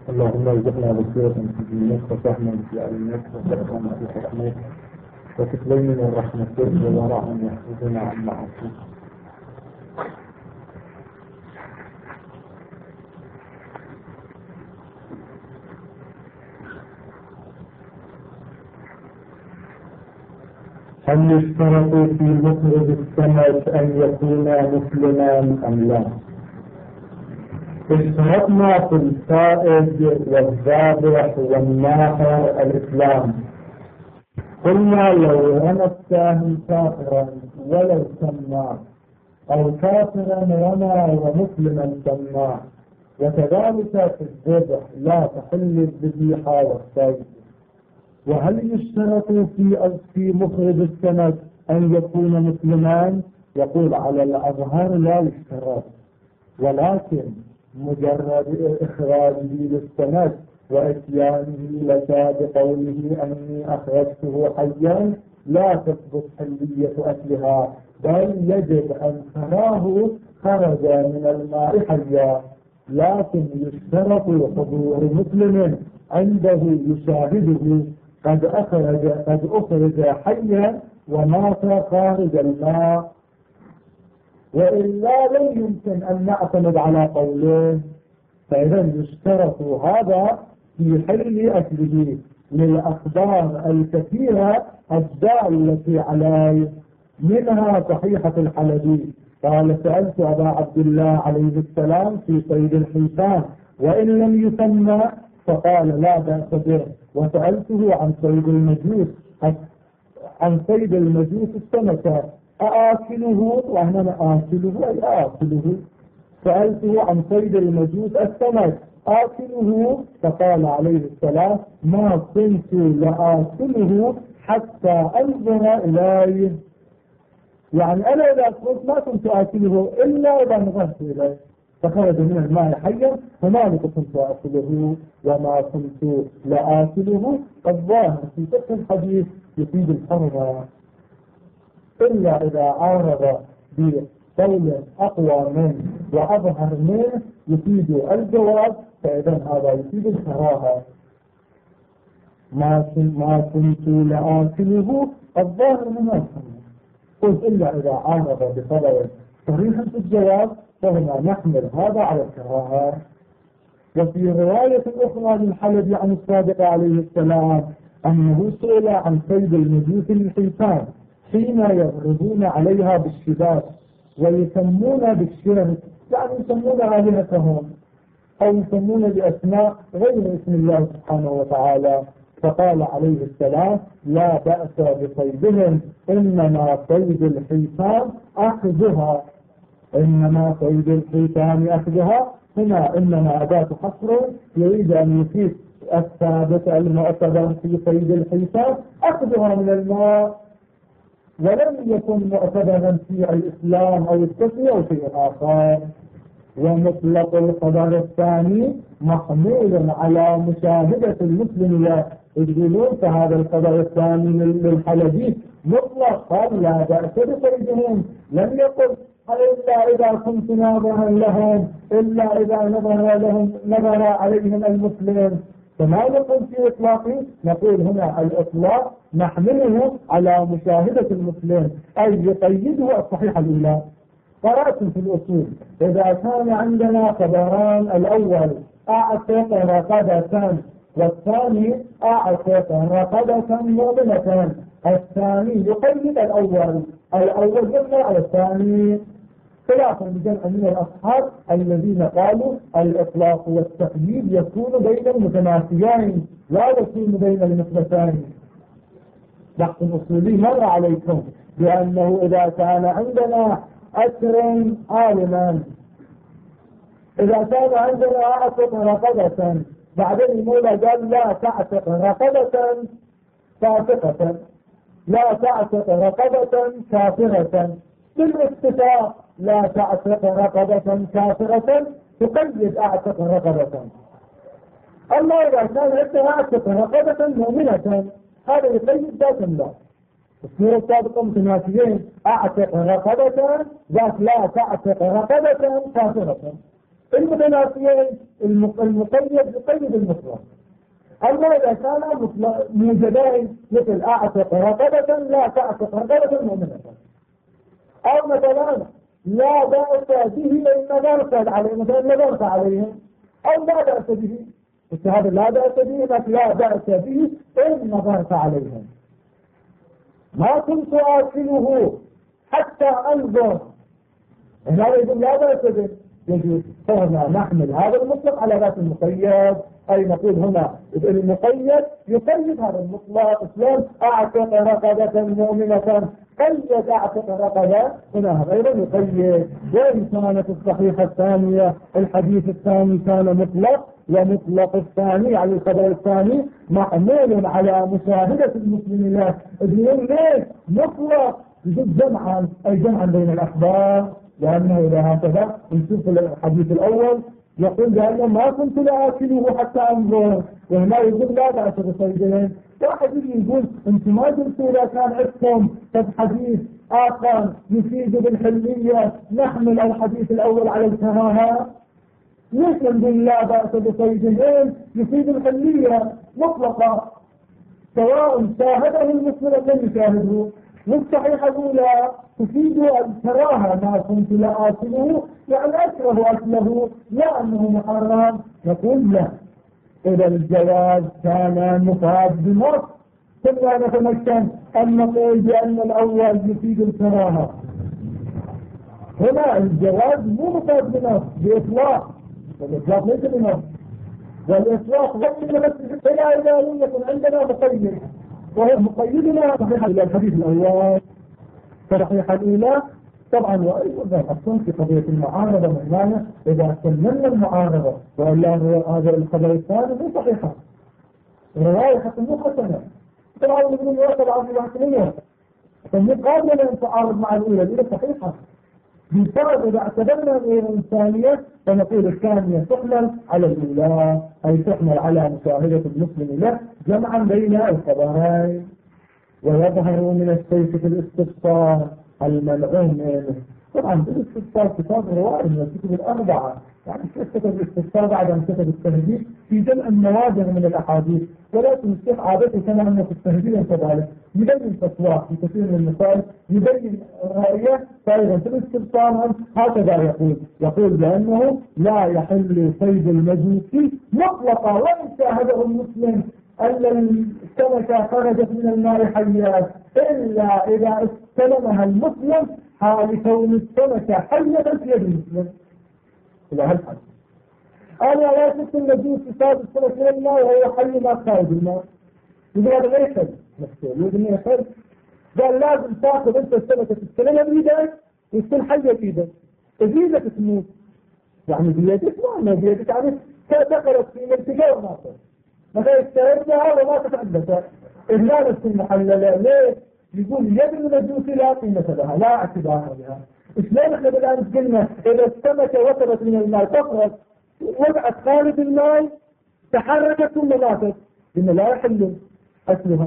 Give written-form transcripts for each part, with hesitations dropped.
اللهم ارزقنا بصيرة في دينك وفهما في علمك وفقها في حكمك وكفلين من رحمتك وورعا يحفظنا عن معاصيك. هل يشترط في مخرج السمك أن يكون مسلما أم لا؟ اشترطنا في الصائد والذابح والناحر الإسلام. قلنا لو رمى الساهم كافرا ولو سماه، أو كافرا رمى ومسلما سماه، وكذلك في الذبح لا تحل الذبيحة والصيد. وهل يشترط في مخرج السمك أن يكون مسلمان؟ يقول على الأظهر لا يشترط، ولكن مجرد إخراجه للسمك وإتيانه لك بقوله أني أخرجته حيا لا تثبت حلية أكلها، بل يجب أن تراه خرج من الماء حيا. لكن يشترط حضور مسلم عنده يشاهده قد أخرج حيا ومات خارج الماء، وإلا لم يمكن أن نعتمد على قوله. فإذا يشترط هذا في حل أكله للأخبار الكثيرة الدالة عليه، منها صحيحة الحلبي قال سألت أبا عبد الله عليه السلام في صيد الحيتان وإن لم يسمى فقال لا بأس به، وسألته عن صيد المجوس السمكة أآكله، وأنا آكله أي آكله. سألته عن صيد المجوس السمك آكله، فقال عليه السلام ما كنت لآكله حتى أنظر إليه. يعني أنا إذا قلت ما كنت آكله إلا إذا نظرت إليه فخرج من الماء حيا، فمالك كنت آكله وما كنت لآكله. الظاهر في فقه الحديث يفيد الحرمة، إلا إذا عارض بقول أقوى منه وأظهر منه يفيد الجواز، فإذا هذا يفيد الكراهة. ما كنت لآكله الظاهر من الحرمة، قلت إلا إذا عارض بقول صريحا في الجواز فهنا نحمل هذا على الكراهة. وفي رواية أخرى للحلبي عن الصادق عليه السلام أنه سئل عن صيد المجوس للحيتان حين يضربون عليها بالشباك ويسمون بالشرك، يعني يسمون آلهتهم أو يسمون بأسماء غير اسم الله سبحانه وتعالى، فقال عليه السلام لا بأس بصيدهم، إنما صيد الحيتان أخذها. إنما صيد الحيتان أخذها هنا إنما أداة حصر يريد أن يفيد الثابت المعتبر في صيد الحيتان أخذها من الماء، ولم يكن معتبرا في الإسلام أو التسمية أو شيء آخر. ومطلق الخبر الثاني محمول على مشاهدة المسلم لا يقولون فهذا الخبر الثاني للحلبي مطلق، قال لا بأس بصيدهم، لم يقل إلا إذا كنت ناظرا لهم، إلا إذا نظر عليهم المسلم. فما نقول في إطلاقه، نقول هنا الإطلاق نحمله على مشاهدة المسلم أي يقيده الصحيح الأولى. قرأت في الأصول إذا كان عندنا خبران، الأول أعتق رقبة والثاني أعتق رقبة مؤمنة، الثاني يقيد الأول يبنى على الثاني، خلافا لجمع من الأصحاب الذين قالوا الإطلاق والتقييد يكون بين المتنافيين لا يكون بين المثبتين. بحث أصولي مر عليكم بأنه إذا كان عندنا أسر عالما، إذا كان عندنا أعتق رقبة، بعدين المولى قال لا تعتق رقبة فاسقة، لا تعتق رقبة كافرة، بالاتفاق لا تعتق رقبة كافرة تقيد أعتق رقبة. الله إذا كان عندنا أعتق رقبة مؤمنة هذا يقيد ذات الله. السورة السابقة متناسيين، أعتق رقبة ذات لا تعتق رقبة كافرة، المتنافيين المقيد يقيد المطلق. أما إذا كان موجبين مثل أعتق رقبة لا تعتق رقبة مؤمنة، أو مثلا لا بأس به إن نظرت عليهم، مثلا نظرت عليهم، أو لا بأس به، هذا لا بأس به لك لا بأس به إن نظرت عليهم. ما كنت آكله حتى أنظر، هنا يقول لا بأس به، يجب فهنا نحمل هذا المطلق على ذات المقيد، أي نقول هنا المقيد يقيد هذا المطلق. إسلام أعتق رقبة مؤمنة، قيد أعتق رقبة، هنا غير يقيد. وإن كانت الصحيحة الثانية الحديث الثاني كان مطلق، ومطلق الثاني على الخبر الثاني محمول على مشاهدة المسلم له. يقول ليش مطلق؟ يجب جمعا، أي جمعا بين الأخبار، لأنه إذا هكذا نشوف الحديث الأول يقول بأنه ما كنت لآكله حتى أنظر، وهنا يقول لا بأس بصيدين. واحد يقول أنتم ما قلتوا إذا كان عندكم حديث آخر يفيد بالحلية نحمل الحديث الأول على الكراهة؟ ليش نقول لا بأس بصيدين يفيد الحلية مطلقة، سواء شاهده المسلم أم لم يشاهده؟ والصحيحة الأولى تفيد الكراهة، ما كنت لا آكله يعني أكره أكله لا أنه محرم. نقول لا، إذا الجواز كان مفاد بنص ثم نتمكن أن نقول بأن الأول يفيد الكراهة. هنا الجواز مو مفاد بنص، بإطلاق، والإطلاق ليس بنص، والإطلاق بس إذا لم يكن عندنا مقيد، وهو مقيدنا صحيحة إلى الحديث الأول. صحيحة الأولى طبعا، وأيضا أصلا في قضية المعارضة معناها إذا كملنا المعارضة وإلا هذا الخبر الثاني مو صحيحة، رواية حتى مو حسنة، طبعا نقول يوصل عن الواحدية، فمقابل أن تعارض مع الأولى صحيحة. بالفرق إذا اعتبرنا الإنسانية فنقول الثانية تحمل على الأولى، أي تحمل على مشاهدة المسلم له جمعا بين الخبرين. ويظهر من السيف في الاستفسار المنع منه. طبعا بالاستفسار كتاب روائي من الكتب الأربعة، يعني كتب الاستفسار بعد أن كتب التهذيب في جمع النوادر من الأحاديث، ولكن الشيخ عادته كما أنه في التهذيب كذلك يبين فتوى في كثير من المسائل، يبين رأيه. فإذا في الاستفسار هكذا يقول بأنه لا يحل صيد المجوسي مطلقا وإن شاهده المسلم أن السمكة خرجت من الماء حيات إلا إذا استلمها المسلم حال كون السمكة حية في يد المسلم. إلى هالحد أنا لا شفت المجوس يصاد السمك من الماء وهو حي ما خارج الماء، يقول هذا لا يخل نفسه، يقول إنه يخل. قال لازم تأخذ أنت السمكة تستلمها بيدك وتكون حية بيدك، بيدك تموت، يعني بيدك ما بيدك، يعني دخلت في الالتقاء وناصر مثلا استعدها وما تتعدتها إلا نفس المحللة. ليه؟ يقول يد المجوس لا قيمة لها، لا اعتبار لها. إسلام احنا بالآن قلنا إذا السمكة وصلت من الماء تفرط وقعت خارج الماء تحركت ثم ماتت، إنه لا يحل أكلها.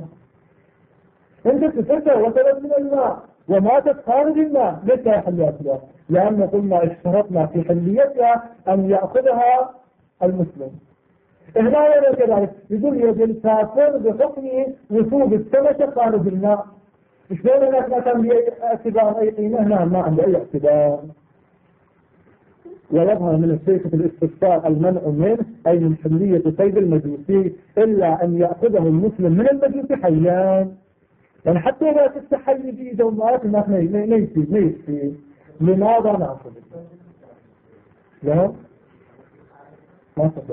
انت السمكة وصلت من الماء وماتت خارج الماء ليس يحل أكلها؟ لأن قلنا اشترطنا في حليتها أن يأخذها المسلم. هنا يرى كذلك يقول يد الكافر بحكم وصول السمكة خارج الماء. شلون هناك ما كان لأي اعتبار أي قيمة؟ هنا ما عنده أي اعتبار. ويظهر من الشيخ في الاستفسار المنع منه أي من حلية صيد المجوسي إلا أن يأخذه المسلم من المجوس حيان، يعني حتى إذا تستحي بيده وما نيسي لماذا نأخذ؟ لا ما تقدر.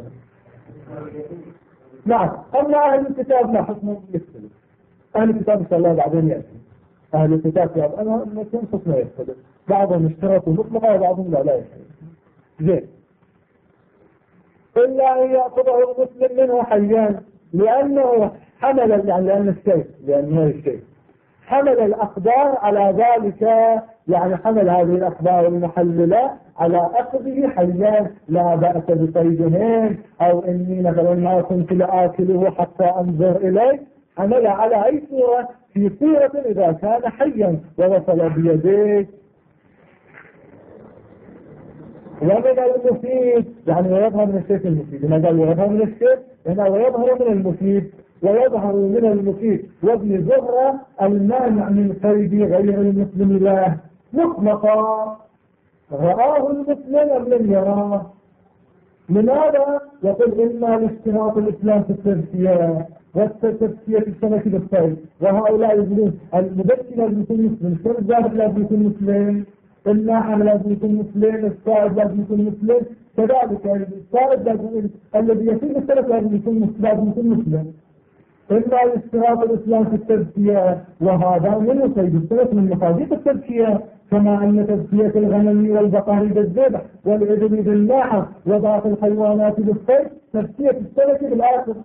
نعم. أما أهل الكتاب لا حكم يختلف. أهل الكتاب إن شاء الله بعدين يأتي. أهل الكتاب يا أنا مثل حكم يختلف، بعضهم اشترطوا مطلقة وبعضهم لا يختلف. زين. إلا أن يأخذه المسلم منه حيان لأنه حمل، يعني لأنه الشيء حمل الأقدار على ذلك، يعني حمل هذه الأخبار المحللة على أخذه حيان لا بأس بصيدهن، أو إني مثلا ما كنت لآكله حتى أنظر إليه، حمل على أي صورة؟ في صورة إذا كان حيا ووصل بيديه. ومن المفيد يعني ويظهر من الشيء المفيد. لما قال ويظهر من الشيء هنا ويظهر من المفيد، ويظهر من المفيد وابن زهرة المانع من قيد غير المسلم له مطلقا رآه المسلم أم لم يراه. لماذا؟ يقول إما لاشتراط الإسلام في التزكية والتزكية في السنة بالصيد، وهؤلاء يقولون المبكر لازم يكون مسلم، الشرب لازم يكون مسلم، الناحم لازم يكون مسلم، الصائد لازم يكون مسلم، كذلك الصائد لازم الذي يصيد السنة لازم يكون مسلم. إما لاشتراط الإسلام في التزكية، وهذا من صيد السنة من مصادق التزكية، كما أن تزكية الغنم والبقر بالذبح والإبل بالناحة وباقي الحيوانات بالصيد تزكية السنة بالآخر.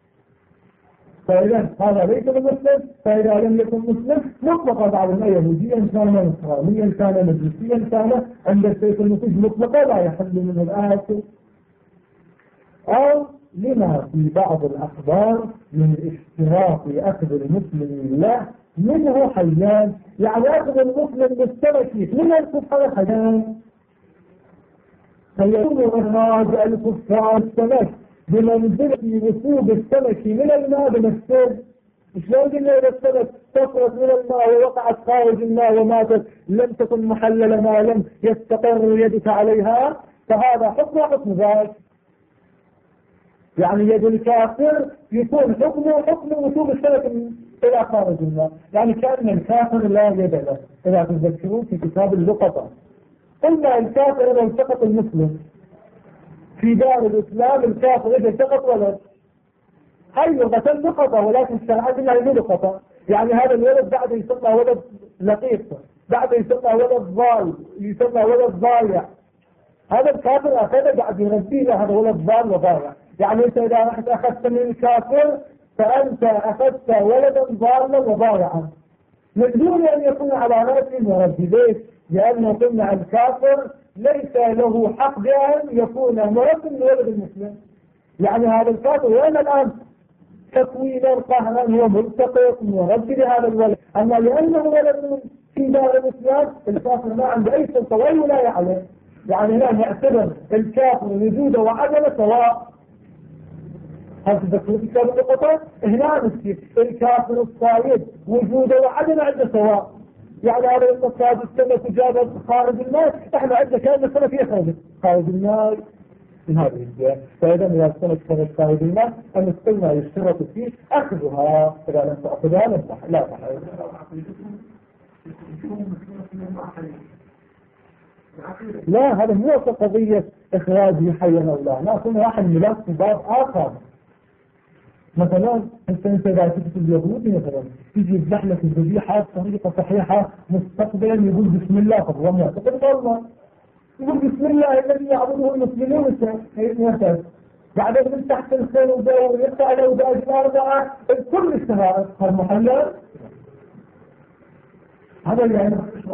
فإذا هذا ليس بمسلم، فإذا لم يكن مسلم مطلقا بعد يهوديا كان نصرانيا كان مجوسيا كان عند السيف المسيح مطلقا لا يحل منه الآخر. أو لما في بعض الأخبار من اشتراط أخذ المسلم له منه حيان، يعني أخذ المسلم بالسمك من الكفار الحيان، فيكون إخراج الكفار السمك بمنزلة وصول السمك من الماء بنفسه. شلون قلنا إذا السمك سقطت من الماء ووقعت خارج الماء وماتت لم تكن محللة ما لم يستقر يدك عليها، فهذا حكم ذلك. يعني يد الكافر يكون حكم وصول السمك إلى خارج الماء، يعني كأن الكافر لا يد له. إذا تذكرون في كتاب اللقطة قلنا الكافر إذا التقط المسلم في دار الإسلام، الكافر إذا التقط ولد هاي لغة لقطة، ولكن شرعا لا لقطة، يعني هذا الولد بعد يسمى ولد لقيط، بعد يسمى ولد ضال، يسمى ولد ضايع. هذا الكافر أخذ بعد يربيه له هذا ولد ضال وضايع. يعني أنت إذا رحت أخذت من الكافر فأنت أخذت ولدا ضالا وضايعا من دون أن يكون على رأس مربي. ليش؟ لأنه قلنا الكافر ليس له حق بأن يكون مربي من ولد المسلم. يعني هذا الكافر وين الآن تكوينا قهرا هو ملتقط مربي لهذا الولد، أما لأنه ولد في دار الإسلام الكافر ما عنده أي سلطة ولا يعلم. يعني هنا نعتبر الكافر وجوده وعدمه سواء. هل تذكروا في كتاب اللقطة؟ هنا نسكت الكافر الصايد وجوده وعدمه عنده سواء. يعني هذا الصاد السمك وجاب خارج الماء، احنا عندنا كان السمك يخرج خارج الماء من هذه الجهة. فإذا إذا السمك خرج خارج الماء أن قلنا يشترط فيه أخذها، إذا لم تأخذها لا تحل. لا هذا مو قضية إخراجه حيا أو لا، لا كل واحد ملاك في باب آخر. مثلا انت اذا تجد اليهودي مثلا تيجي يذبح لك الذبيحه بطريقه صحيحه مستقبلا يقول بسم الله، طب هو يعتقد الله يقول بسم الله الذي يعبده المسلمون مثلا بعدين من تحت الخير ودور يقطع له داج الاربعه الكل اشتهى المحلل. هذا يعني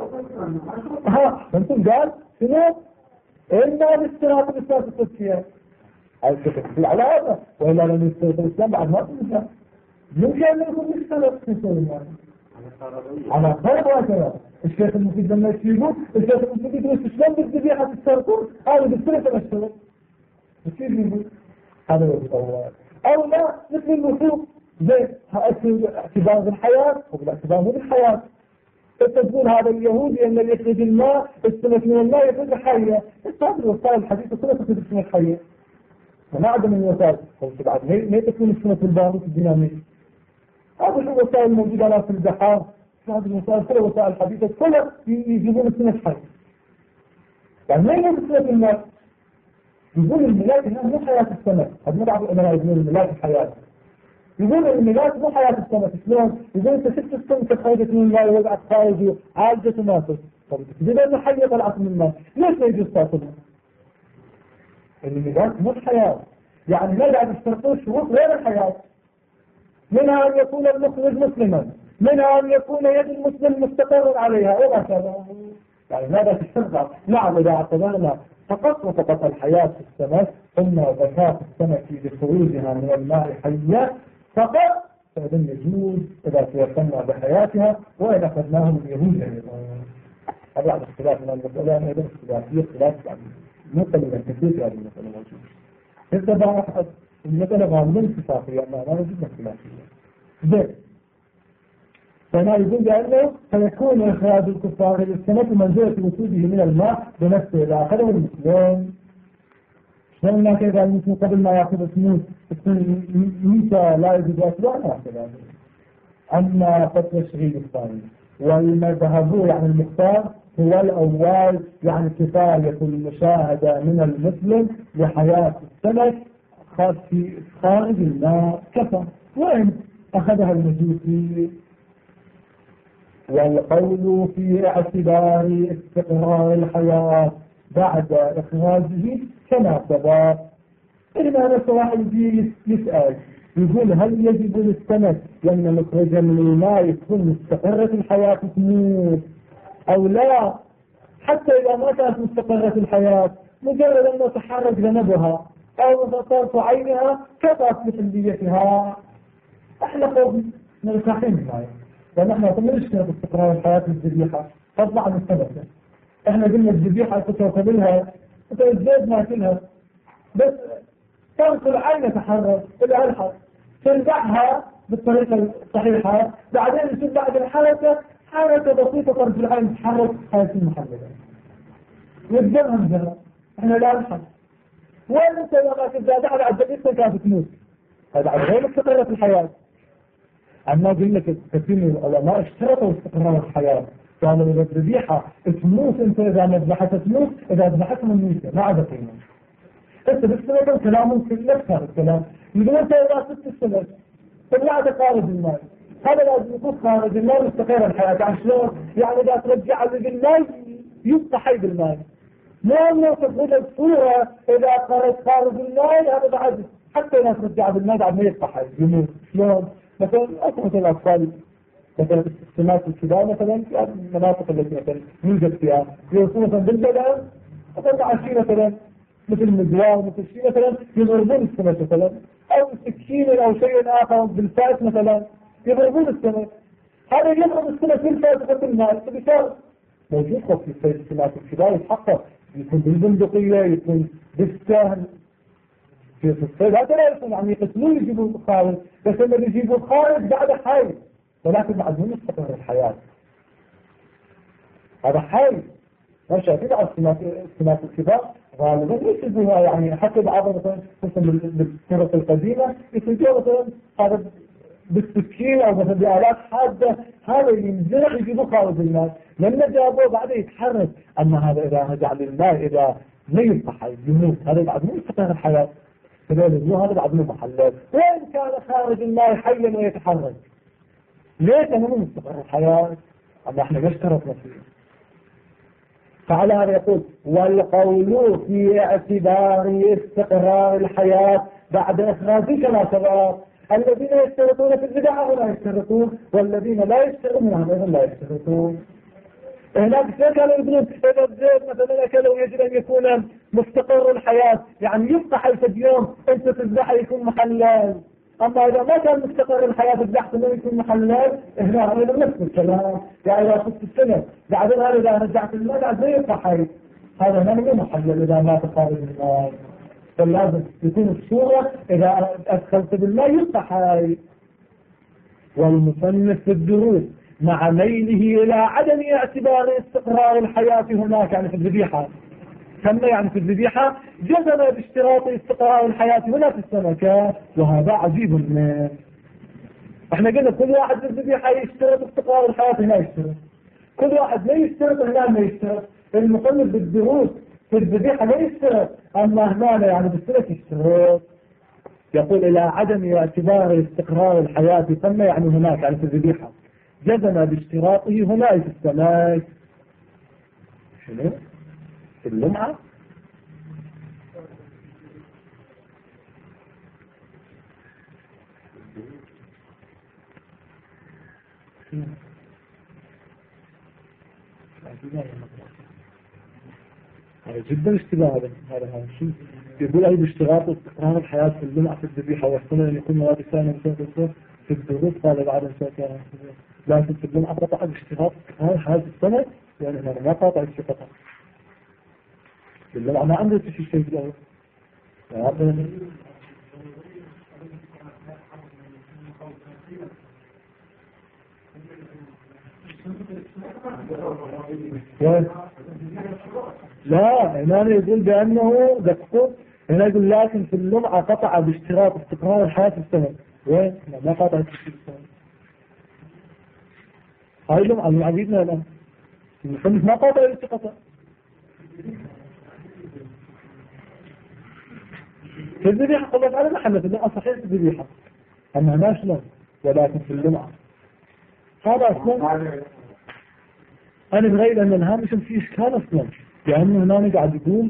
انتم قال شنو؟ إلا بالاشتراط بالاساس التزكيه أو تكفي على هذا، وإلا لم يستوي الإسلام بعد ما تنسى يمكن أن يكون مشكلة في الإسلام على خير وكذا. الشيخ المفيد لما يشيبه الشيخ المفيد يقول الإسلام بالذبيحة التركون هذا بالسنة الشرط يشيبه هذا هو. أو لا مثل الوثوق زي اعتبار بالحياة وبالاعتبار بالحياة. تقول هذا اليهودي أن يخرج الماء السنة من الماء يخرج حية، هذا الوسائل الحديثة كلها تخرج السنة حية وما عدم الوسائل. بعد ما تكون السنة الباروت الديناميك هذا الوسائل الموجودة على في البحار، هذه الوسائل كلها وسائل حديثة كلها يجيبون السنة حية. يعني ما يجب السنة الماء يقول الملاك هنا مو حياة السمك. هذا ما بعض الأمراء يقول الملاك الحياة، يقول الملاك مو حياة السمك. شلون؟ يقول انت شفت السمكة خرجت من الماء ووقعت خارج وعالجت وماتت، طب إذا أنه حية طلعت من الماء ليش ما يجوز تاكلها؟ الملاك مو حياة. يعني لا بعد يشترطون شروط غير الحياة، منها أن يكون المخرج مسلما، منها أن يكون يد المسلم مستقر عليها وغيرها. يعني ماذا تشترط؟ نعم إذا اعتبرنا فقط الحياة في السمك ثم زكاة السمك لخروجها من الماء حية فقط، فإذا يجوز إذا تيقنا بحياتها وإذا أخذناه من يهود. هذا بعد اختلاف من المسألة أيضا اختلافية اختلاف مو قليلا كثير هذه المسألة موجودة. إذا بقى المسألة غالبا اتفاقية معناها جدا خلافية. زين. فأنا يقول بأنه فيكون إخراج الكفار للسنة منزلة وجوده من الماء بنفسه إذا أخذه المسلم. شلون ما كذا المسلم قبل ما يأخذ السنوس ميتا لا يجوز أكله لا كذا. أما فتوى الشهيد الثاني والمذهب يعني المختار هو الأول يعني كفاية المشاهدة من المسلم لحياة السمك في خارج الماء كفى. وإن أخذها المجوسي والقول في اعتبار استقرار الحياة بعد إخراجه كما سبق. إنما نصراح يسأل يقول هل يجب للسمك لما نخرج من الماء تكون مستقرة الحياة تموت أو لا؟ حتى إذا ما كانت مستقرة الحياة مجرد أن تحرك ذنبها أو تطرف عينها كفت بحليتها. احنا قوم مرتاحين معي لأن احنا ما نشتغل باستقرار الحياة الذبيحة فضلا عن السمكة. احنا قلنا الذبيحة تتوكلها وتزداد ماكلها بس تنقل عين تحرك الألحق ترجعها بالطريقة الصحيحة بعدين يصير بعد الحركة حركة بسيطة طرف العين تحرك هذه المحركة يبدأها مجرد احنا لا نحرك وين انت لما تزداد على الدقيقة كانت تموت هذا على غير استقرار الحياة. أما أقول لك كثير من العلماء اشترطوا استقرار الحياة قالوا إذا الذبيحة تموت أنت إذا مذبحتها تموت إذا ذبحتها مميتة ما عاد قيمة. أنت بالسنة كلامهم في نفس هذا الكلام يقول أنت إذا ست السنة طلعت خارج الماء هذا لازم يكون خارج الماء مستقر الحياة. يعني شلون؟ يعني إذا ترجع بالماء يبقى حي بالماء مو أنه تقول الصورة إذا خارج الماء هذا بعد حتى إذا ترجع بالماء بعد ما يبقى حي يموت. شلون؟ مثلا مثل الأطفال مثلا استخدامات الكبار مثلا في المناطق التي مثلا يوجد فيها يوصلون مثلا بالبدن مثلا عشي مثلا مثل المزوار مثل شيء مثلا يضربون السمك مثلا أو سكين أو شيء آخر بالفاس مثلا يضربون السمك. هذا يضرب السمك بالفاس وقت الماء بصار موجود في استخدامات الكبار يتحقق يكون بالبندقية يكون بالسهم في الصيد. هذا لا يكون يعني يقتلون يجيبوا خارج بس لما يجيبوا خارج بعد حي ولكن بعد مو مستقر الحياة هذا حي. ما شايفين على السمات الكبار غالبا يسجدوها يعني حتى بعض مثلا بالطرق القديمة يسجدوها مثلا هذا بالسكين أو مثلا بآلات حادة هذا ينزرع يجيبوا خارج الماء لما جابوه بعده يتحرك. أما هذا إذا رجع للماء إذا ما يبقى حي يموت هذا بعد مو مستقر الحياة. هذا بعد مو محلل. وين كان خارج الماء حيا ويتحرك ليش أنا مو مستقر الحياة؟ أما احنا ما اشترطنا فيه. فعلى هذا يقول والقول في اعتبار استقرار الحياة بعد إخراجه كما سبق. الذين يشترطون في البدع ولا يشترطون والذين لا يشترطون هذا لا يشترطون. هناك كانوا يقولون إذا الزيت مثلا أكله يجب أن يكون مستقر الحياة يعني يبقى حيث اليوم أنت تذبحه يكون محلل. أما إذا ما كان مستقر الحياة البحث ما يكون محلل هنا هذا نفس الكلام. يعني إذا خذت السنة بعدين هذا إذا رجعت الماء بعد ما يبقى حي هذا ما هو محلل إذا ما تخارج الماء. فلازم يكون الصورة إذا أدخلت بالماء يبقى حي. والمصنف في الدروس مع ميله إلى عدم اعتبار استقرار الحياة هناك يعني في الذبيحة كما يعني في الذبيحة جزم باشتراط استقرار الحياة هنا في السمكة وهذا عجيب منه. احنا قلنا كل واحد في الذبيحة يشترط استقرار الحياة هنا يشترط كل واحد لا يشترط هنا ما يشترط. المصنف بالدروس في الذبيحة لا يشترط أما هنا يعني بالسمك يشترط. يقول إلى عدم اعتبار استقرار الحياة كما يعني هناك يعني في الذبيحة جزم باشتراطه هنا في السمك. شنو؟ في اللمعة هذا جدا اشتباه. هذا شيء يقول أي باشتراط استقرار الحياة في اللمعة في الذبيحة واحتمل أن يكون مواد ثانية في الدروس قال بعد شيء لكن في اللمعة قطع باشتراط استقرار الحياة في السمك يعني ما قاطع الشقطة. بالله ما عنده شيء في الأول. لا هنا يقول بأنه دقق، هنا يقول لكن في اللمعة قطع باشتراط استقرار الحياة السنة. وين؟ ما قطع السنة. هاي لمعة من عزيزنا الآن المحمد ما قطع الاستقطع. في الذبيحة قلت على محمد اللي أصحيح في الذبيحة أنها ما شلون، ولكن في اللمعة هذا أصلا أنا بغير أن الهامش فيه إشكال أصلا، لأنه هنا قاعد يقول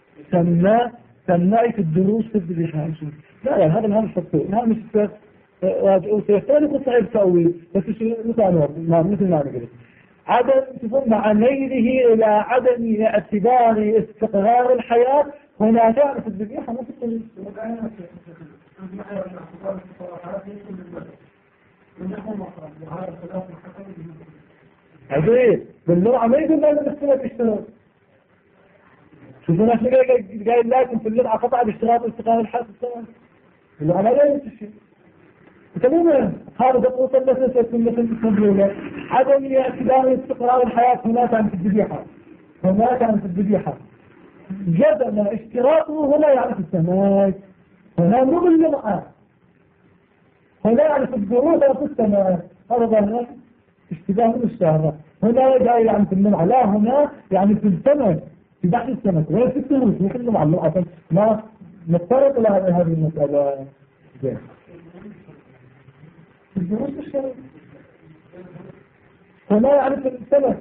سمعت الدروس في الذبيحة. لا هذا الهامش فقط الهامش سيختلف صعب تأويل، بس مثل ما نقول عدم تفهم مع ميله إلى عدم اعتبار استقرار الحياة. هنا تعرف الذبيحة ما تقول عديد باللغة ما يقول لازم السنة تشتغل. شوفوا ناس قايل لازم في اللغة قطع باشتراط استقرار الحياة السنة اللغة لا يمشي. تماما هذا دقوق مثل مبلولة عدم اعتبار استقرار الحياة هنا كان في الذبيحة. هنا كان في الذبيحة جدًا اشتراطه هنا يعني في السماء، هنا مو باللمعة، هنا يعني في الدروس أو في السماء. هذا ظاهر اشتباه من الشهرة. هنا جاي يعني في اللمعة، لا هنا يعني في السماء، في بحث السماء ولا في الدروس مو في اللمعة. اللمعة ما نفترض إلى هذه المسألة زين في الدروس الشرعية. هنا يعني في السماء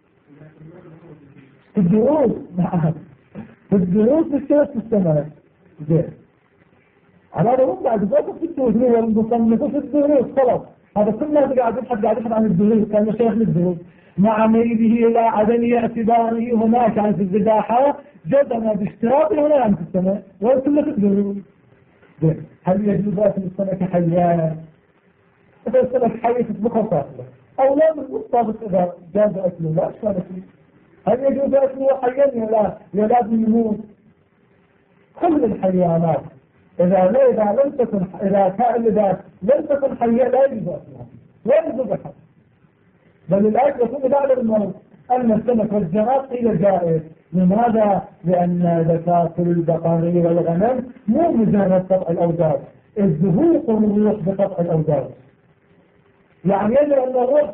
في الدروس في الدروس بالشرط في السماء زين. على هذا هم بعد ذلك في الدروس والمصنفين في الدروس خلاص. هذا كل ما قاعد يبحث عن الدروس كان شيخ للدروس مع ميله إلى عدم اعتباره هناك عن في الذباحة جدنا باشتراطه هنا عن في السماء وكل في الدروس زين. هل يجوز أكل السمك حيان؟ إذا السمك حي تطبخه سهلة أو لا بالمطابق إذا جاز أكله لا أشكال فيه. هل يجوز أكله حيان يا لازم يموت؟ كل الحيوانات إذا لم تكن لم تكن حية لا يجوز أكلها لا يجوز أكلها. بل الآية يكون بعد الموت أن السمك والجراد قيل جائز. لماذا؟ لأن ذكاة البقر والغنم مو مجرد قطع الأوداد، الزهوق الروح بقطع الأوداد. يعني يجب أن الروح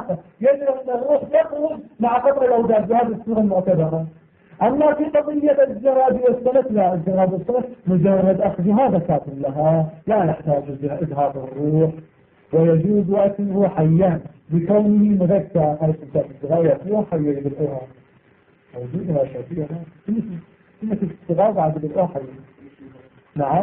تخرج مع قطع الأوداد بهذه الصورة المعتبرة. أما في قضية الجراد والسمك لا، الجراد والسمك مجرد أخذها ذكاة لها لا يحتاج إذهاب الروح، ويجوز أكله حيا بكونه مذكى. حيث الغاية هو حي بالأوها موجودها شافية كلمة الصغار بعد بالأوها حي. نعم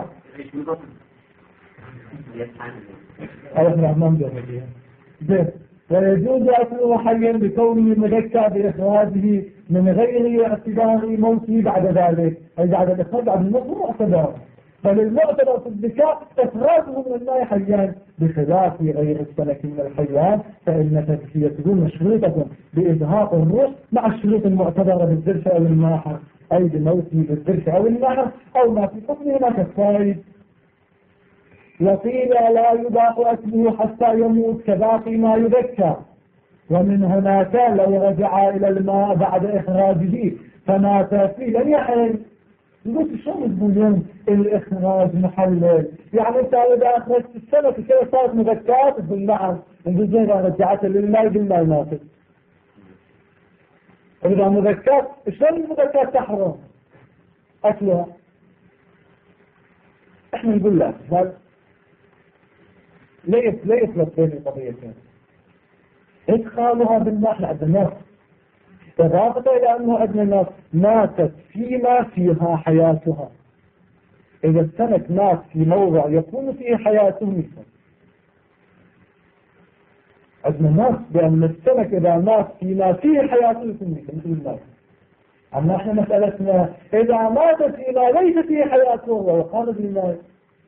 الرحمن جهدها. ويجوز أكله حيا بكونه مذكى بإخراجه من غير اعتبار موته بعد ذلك، أي بعد الإخراج بعد الموت معتبر. فللمعتبر في الذكاء إخراجه من الماء حيان بخلاف غير السمك من الحيوان فإن تزكيته مشروطة بإزهاق الروح مع الشروط المعتبرة بالذبح أو الناحر، أي بموته بالذبح أو الناحر أو ما في حكمه ما كالصيد. وقيل لا يباح أكله حتى يموت كباقي ما يذكى. ومن هناك لو رجع إلى الماء بعد إخراجه فمات فيه لن يحل. يقول شو يقولون الإخراج محلل؟ يعني أنت إذا أخرجت السمك كيف صارت مذكاة؟ يقول نعم. يقول زين رجعت لله يقول ما يناسب. إذا مذكاة شلون المذكاة تحرم أكلها؟ إحنا نقول لا ليس بين القضيتين. إدخالها بالنحل عند الناس إضافة إلى أنه عند الناس ماتت فيما فيها حياتها. إذا السمك مات في موضع يكون فيه حياته مثل عند الناس بأن السمك إذا مات فيما فيه حياته يكون مثل الناس. أما إحنا مسألتنا إذا مات فيما ليس فيه حياته وهو خالد لله.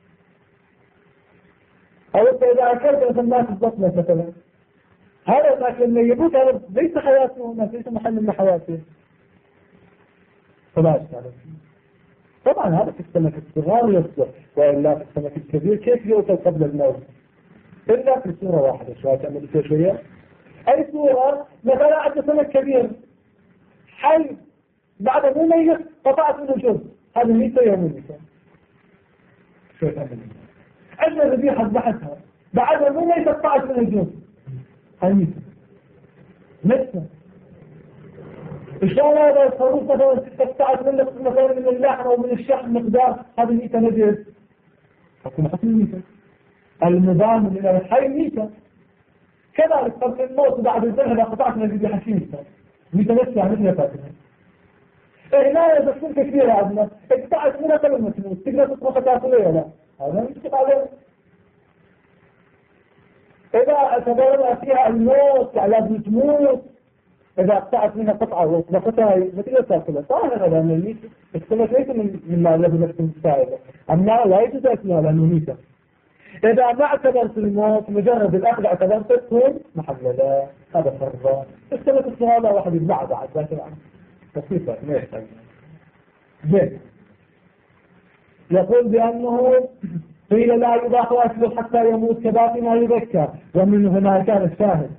أو إذا أكلت مثل ما في البطنة مثلا هذا الأكل اللي يموت هذا ليس حياته هنا ليس محل من حياته. فلا إشكال فيه. طبعا هذا في السمك الصغار يصدق، وإلا في السمك الكبير كيف يؤكل قبل الموت؟ إلا في صورة واحدة. شو تعمل فيها شوية؟ أي صورة؟ مثلا عند سمك كبير حي بعد مو ميت قطعت منه جزء، هذا ميتة يوم ميتة. شو تعمل؟ عندنا ذبيحة ذبحتها بعد مو ميتة قطعت منه جزء، هاي ميتة. ميتة. شلون هذا الخروف مثلا تقطعت منه مثلا من اللحم أو من الشحم مقدار، هذه ميتة نجس. حكم حكم ميتة. المضام من الحي ميتة. كذلك قبل الموت بعد الذبح إذا قطعت من الذبيحة شيء ميتة نفسها مثل فاتحة. هنا إذا كنت كبيرة عندنا اقطعت منها قبل ما تموت تقدر تطبخ تاكلها لا، هذا مش عليه. إذا اعتبرنا فيها الموت على تموت، إذا قطعت منها قطعة وطبختها ما تقدر تاكلها طاهرة لأن الميتة اختلف ليس من ما الذي نفسه السائلة، أما لا يجوز أكلها لأنه ميتة. إذا ما اعتبرت الموت مجرد الأكل اعتبرت تكون محللة، هذا فرضا. السنة الصغيرة لا واحد يبلع بعد ذاك العام بسيطة ما يحتاج. زين يقول بأنه قيل لا يباح أكله حتى يموت كباقي ما يذكر، ومن هنا كان الشاهد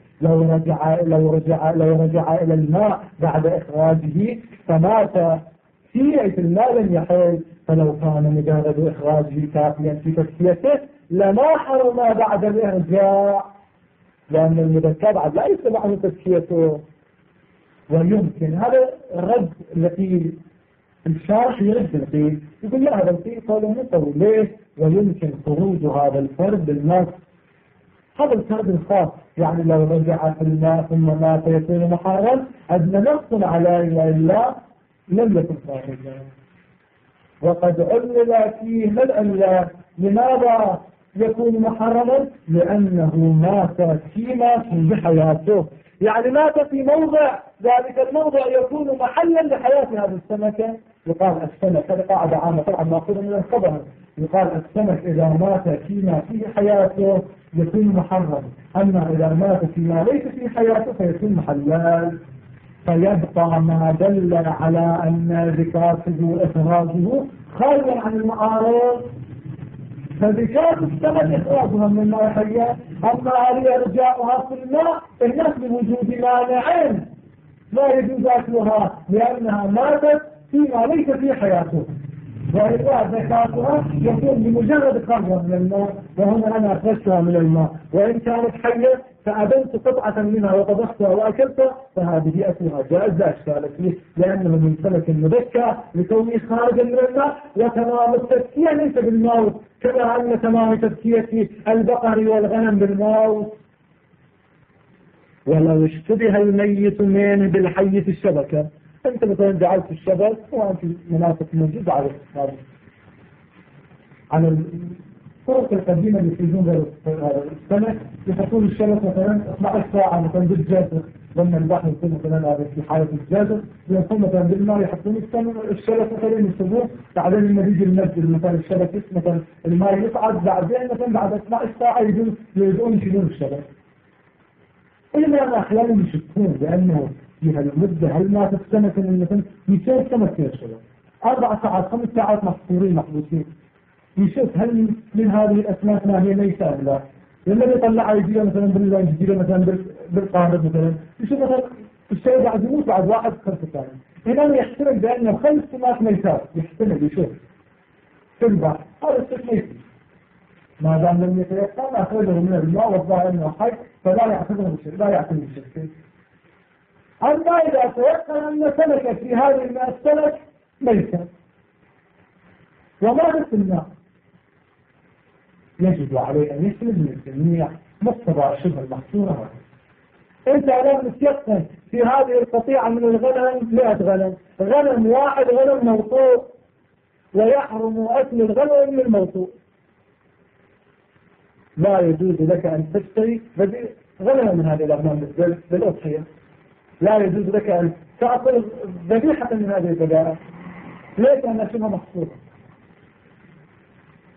لو رجع إلى الماء بعد إخراجه فمات في الماء لم يحل، فلو كان مجرد إخراجه كافيا في تسكيته لما حرم بعد الإرجاع، لأن المذكر بعد لا يستطيع عنه تسكيته. ويمكن هذا الرد التي الشارح يرد القيل يقول لا هذا القيل قوله مطول ليه؟ ويمكن خروج هذا الفرد بالنص، هذا الفرد الخاص يعني لو رجع في الماء ثم مات يكون محرم أدنى نص عليه وإلا لم يكن خارجا. وقد علل فيه الألا لماذا يكون محرما؟ لأنه مات فيما بحياته، يعني مات في موضع ذلك الموضع يكون محلا لحياة هذه السمكة. يقال السمك هذا قاعدة عامة طبعا مأخوذة من الخبر، يقال السمك إذا مات فيما فيه حياته يكون محرم، أما إذا مات فيما ليس فيه حياته فيكون محلال. فيبقى ما دل على أن ذكاته إخراجه خارجا عن المعارض، فذكاة السمك إخراجها من الماء حية، أما عليه إرجاؤها في الماء الناس بوجود مانعين لا يجوز أكلها لأنها ماتت فيما ليس في حياته، وإذا ذكاتها يكون بمجرد خرجها من الماء، وهنا أنا أخرجتها من الماء وإن كانت حية فأبنت قطعة منها وطبختها وأكلتها فهذه أكلها جائز لا إشكال فيه، لأنه من سمك مذكى لكونه خارجا من الماء، وتمام التزكية ليس بالموت كما أن تمام تزكية البقر والغنم بالموت. ولو اشتبه الميت منه بالحي في الشبكة، أنت مثلا جعلت الشبك وأنت مناسك موجود على الطرق القديمة اللي يفيدون السمك يحطون الشبك مثلا 12 ساعة مثلا بالجزر، لما البحر يكون مثلا هذا في حالة الجزر يكون مثلا بالماء يحطون الشبك مثلا يسووه، بعدين لما يجي المنزل مثلا الشبك مثلا الماء يصعد بعدين مثلا بعد 12 ساعة يجون يشيلون الشبك. إلا أحيانا يشكون لأنه في هالمدة هل مات السمك من مثلا يشوف سمك في الشبك 4 ساعات 5 ساعات محصورين محبوسين، يشوف هل من هذه الأسماك ما هي ليس أم لا، لما يطلع يجيله مثلا يجيله مثلا بالقارب مثلا يشوف مثلا الشيء بعد يموت بعد 1 5 ثانية، هنا يحتمل بأنه 5 سماك ميتات، يحتمل يشوف في البحر هذا الشيء ما دام لم يتيقن أخرجه من الماء والظاهر أنه حي فلا يعتبره بشيء، لا يعتبره بشيء. أما إذا تيقن أن سمكة في هذه الماء السمك ميتة وما في الماء يجب عليه أن يسلم من الجميع مقتضى شبه المحصورة. أنت الآن متيقن في هذه القطيعة من الغنم 100 غنم، غنم واحد غنم موطوء ويحرم أكل الغنم من الموطوء، لا يجوز لك أن تشتري غنم من هذه الأغنام بالأضحية، لا يجوز لك أن تأكل ذبيحة من هذه الذبائح، ليس أنها شبه محصورة.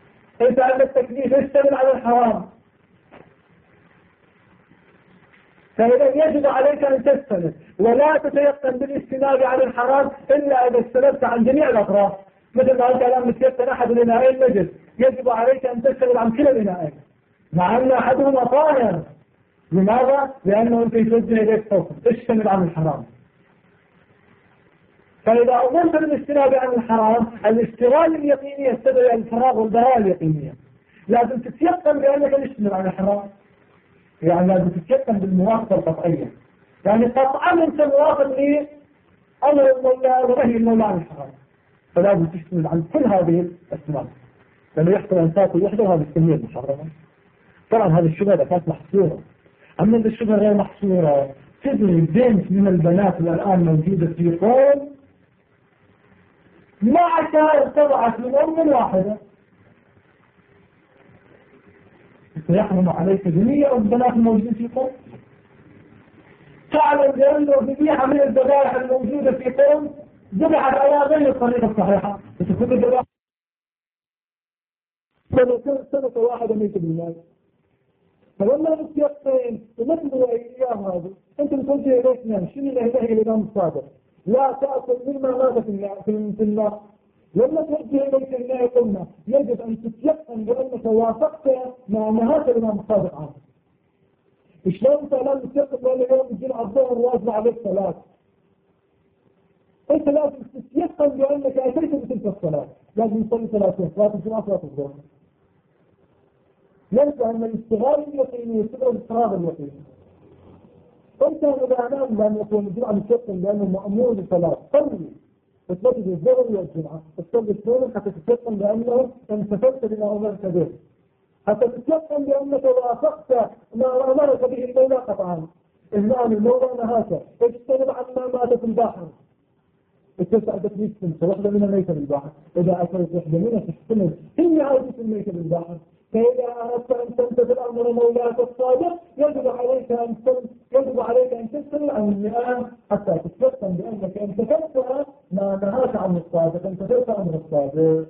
إذا أن التكليف يشتمل على الحرام فإذا يجب عليك أن تستند ولا تتيقن بالاستناد عن الحرام إلا إذا استندت عن جميع الأطراف. مثل ما أنت الآن متيقن أحد الإناءين نجس، يجب عليك أن تستند عن كلا الإناءين مع أن أحدهما طاهر. لماذا؟ لأنه أنت يتوجه إليك فوق تستند عن الحرام. فإذا أمرت بالاستناد عن الحرام، الاستغلال اليقيني يستدعي الفراغ والبراءة اليقينية. لازم تتيقن بأنك تستند عن الحرام، يعني لازم تتيقن بالموافقة القطعية، يعني قطعا أنت موافق لأمر المولى ونهي المولى عن الحرام، فلازم تستند عن كل هذه الأسباب، لأنه يحصل أن تأكل وحده هذه الكمية المحرمة. طبعا هذه الشبهة إذا كانت محصورة. أما إذا الشبهة غير محصورة، تدري بنت من البنات اللي الآن موجودة في قوم ما عشان ارتضعت من أم واحدة، سيحرم عليك جميع البنات الموجودين في قوم. تعلم بأنه ذبيحة من الذبائح الموجودة في قوم ذبحت على غير الطريقة الصحيحة، وتكون الذبائح سنة واحدة ميت بالمال. فلما نتيقن ونتبع إياه هذا، أنت بتوجه إليك نام شنو إلهي الإمام الصادق لا تأكل مما مات في الماء. لما توجه إليك النهي قلنا يجب أن تتيقن بأنك وافقت مع نهاية الإمام الصادق عنه. شلون أنت الآن تتيقن بأن يوم الجمعة الظهر واجب عليك صلاة؟ أنت لازم تتيقن بأنك أتيت بتلك الصلاة، لازم تصلي صلاة الجمعة صلاة الظهر. ينسى أن الاستغلال اليقيني يستغل الفراغ اليقيني. أنت إذا أنام لأن يكون الجمعة متيقن بأنه مأمور بصلاة صلي تصلي الظهر والجمعة، تصلي اثنين حتى تتيقن بأنه انتفلت بما أمرت به، حتى تتيقن بأنك وافقت ما أمرك به المولى قطعا. الآن المولى نهاك اجتنب عما مات في البحر، اتسعدت مسلم فوحدة من الميتة بالبحر، إذا أكلت وحدة منها تحتمل هي عودة الميتة بالبحر. فإذا أردت أن تنتظر أمر مولاك الصادق يجب عليك أن تسأل عن المئات حتى تتيقن بأنك أن تفكر ما نهاك عن الصادق، أن تفكر عن الصادق.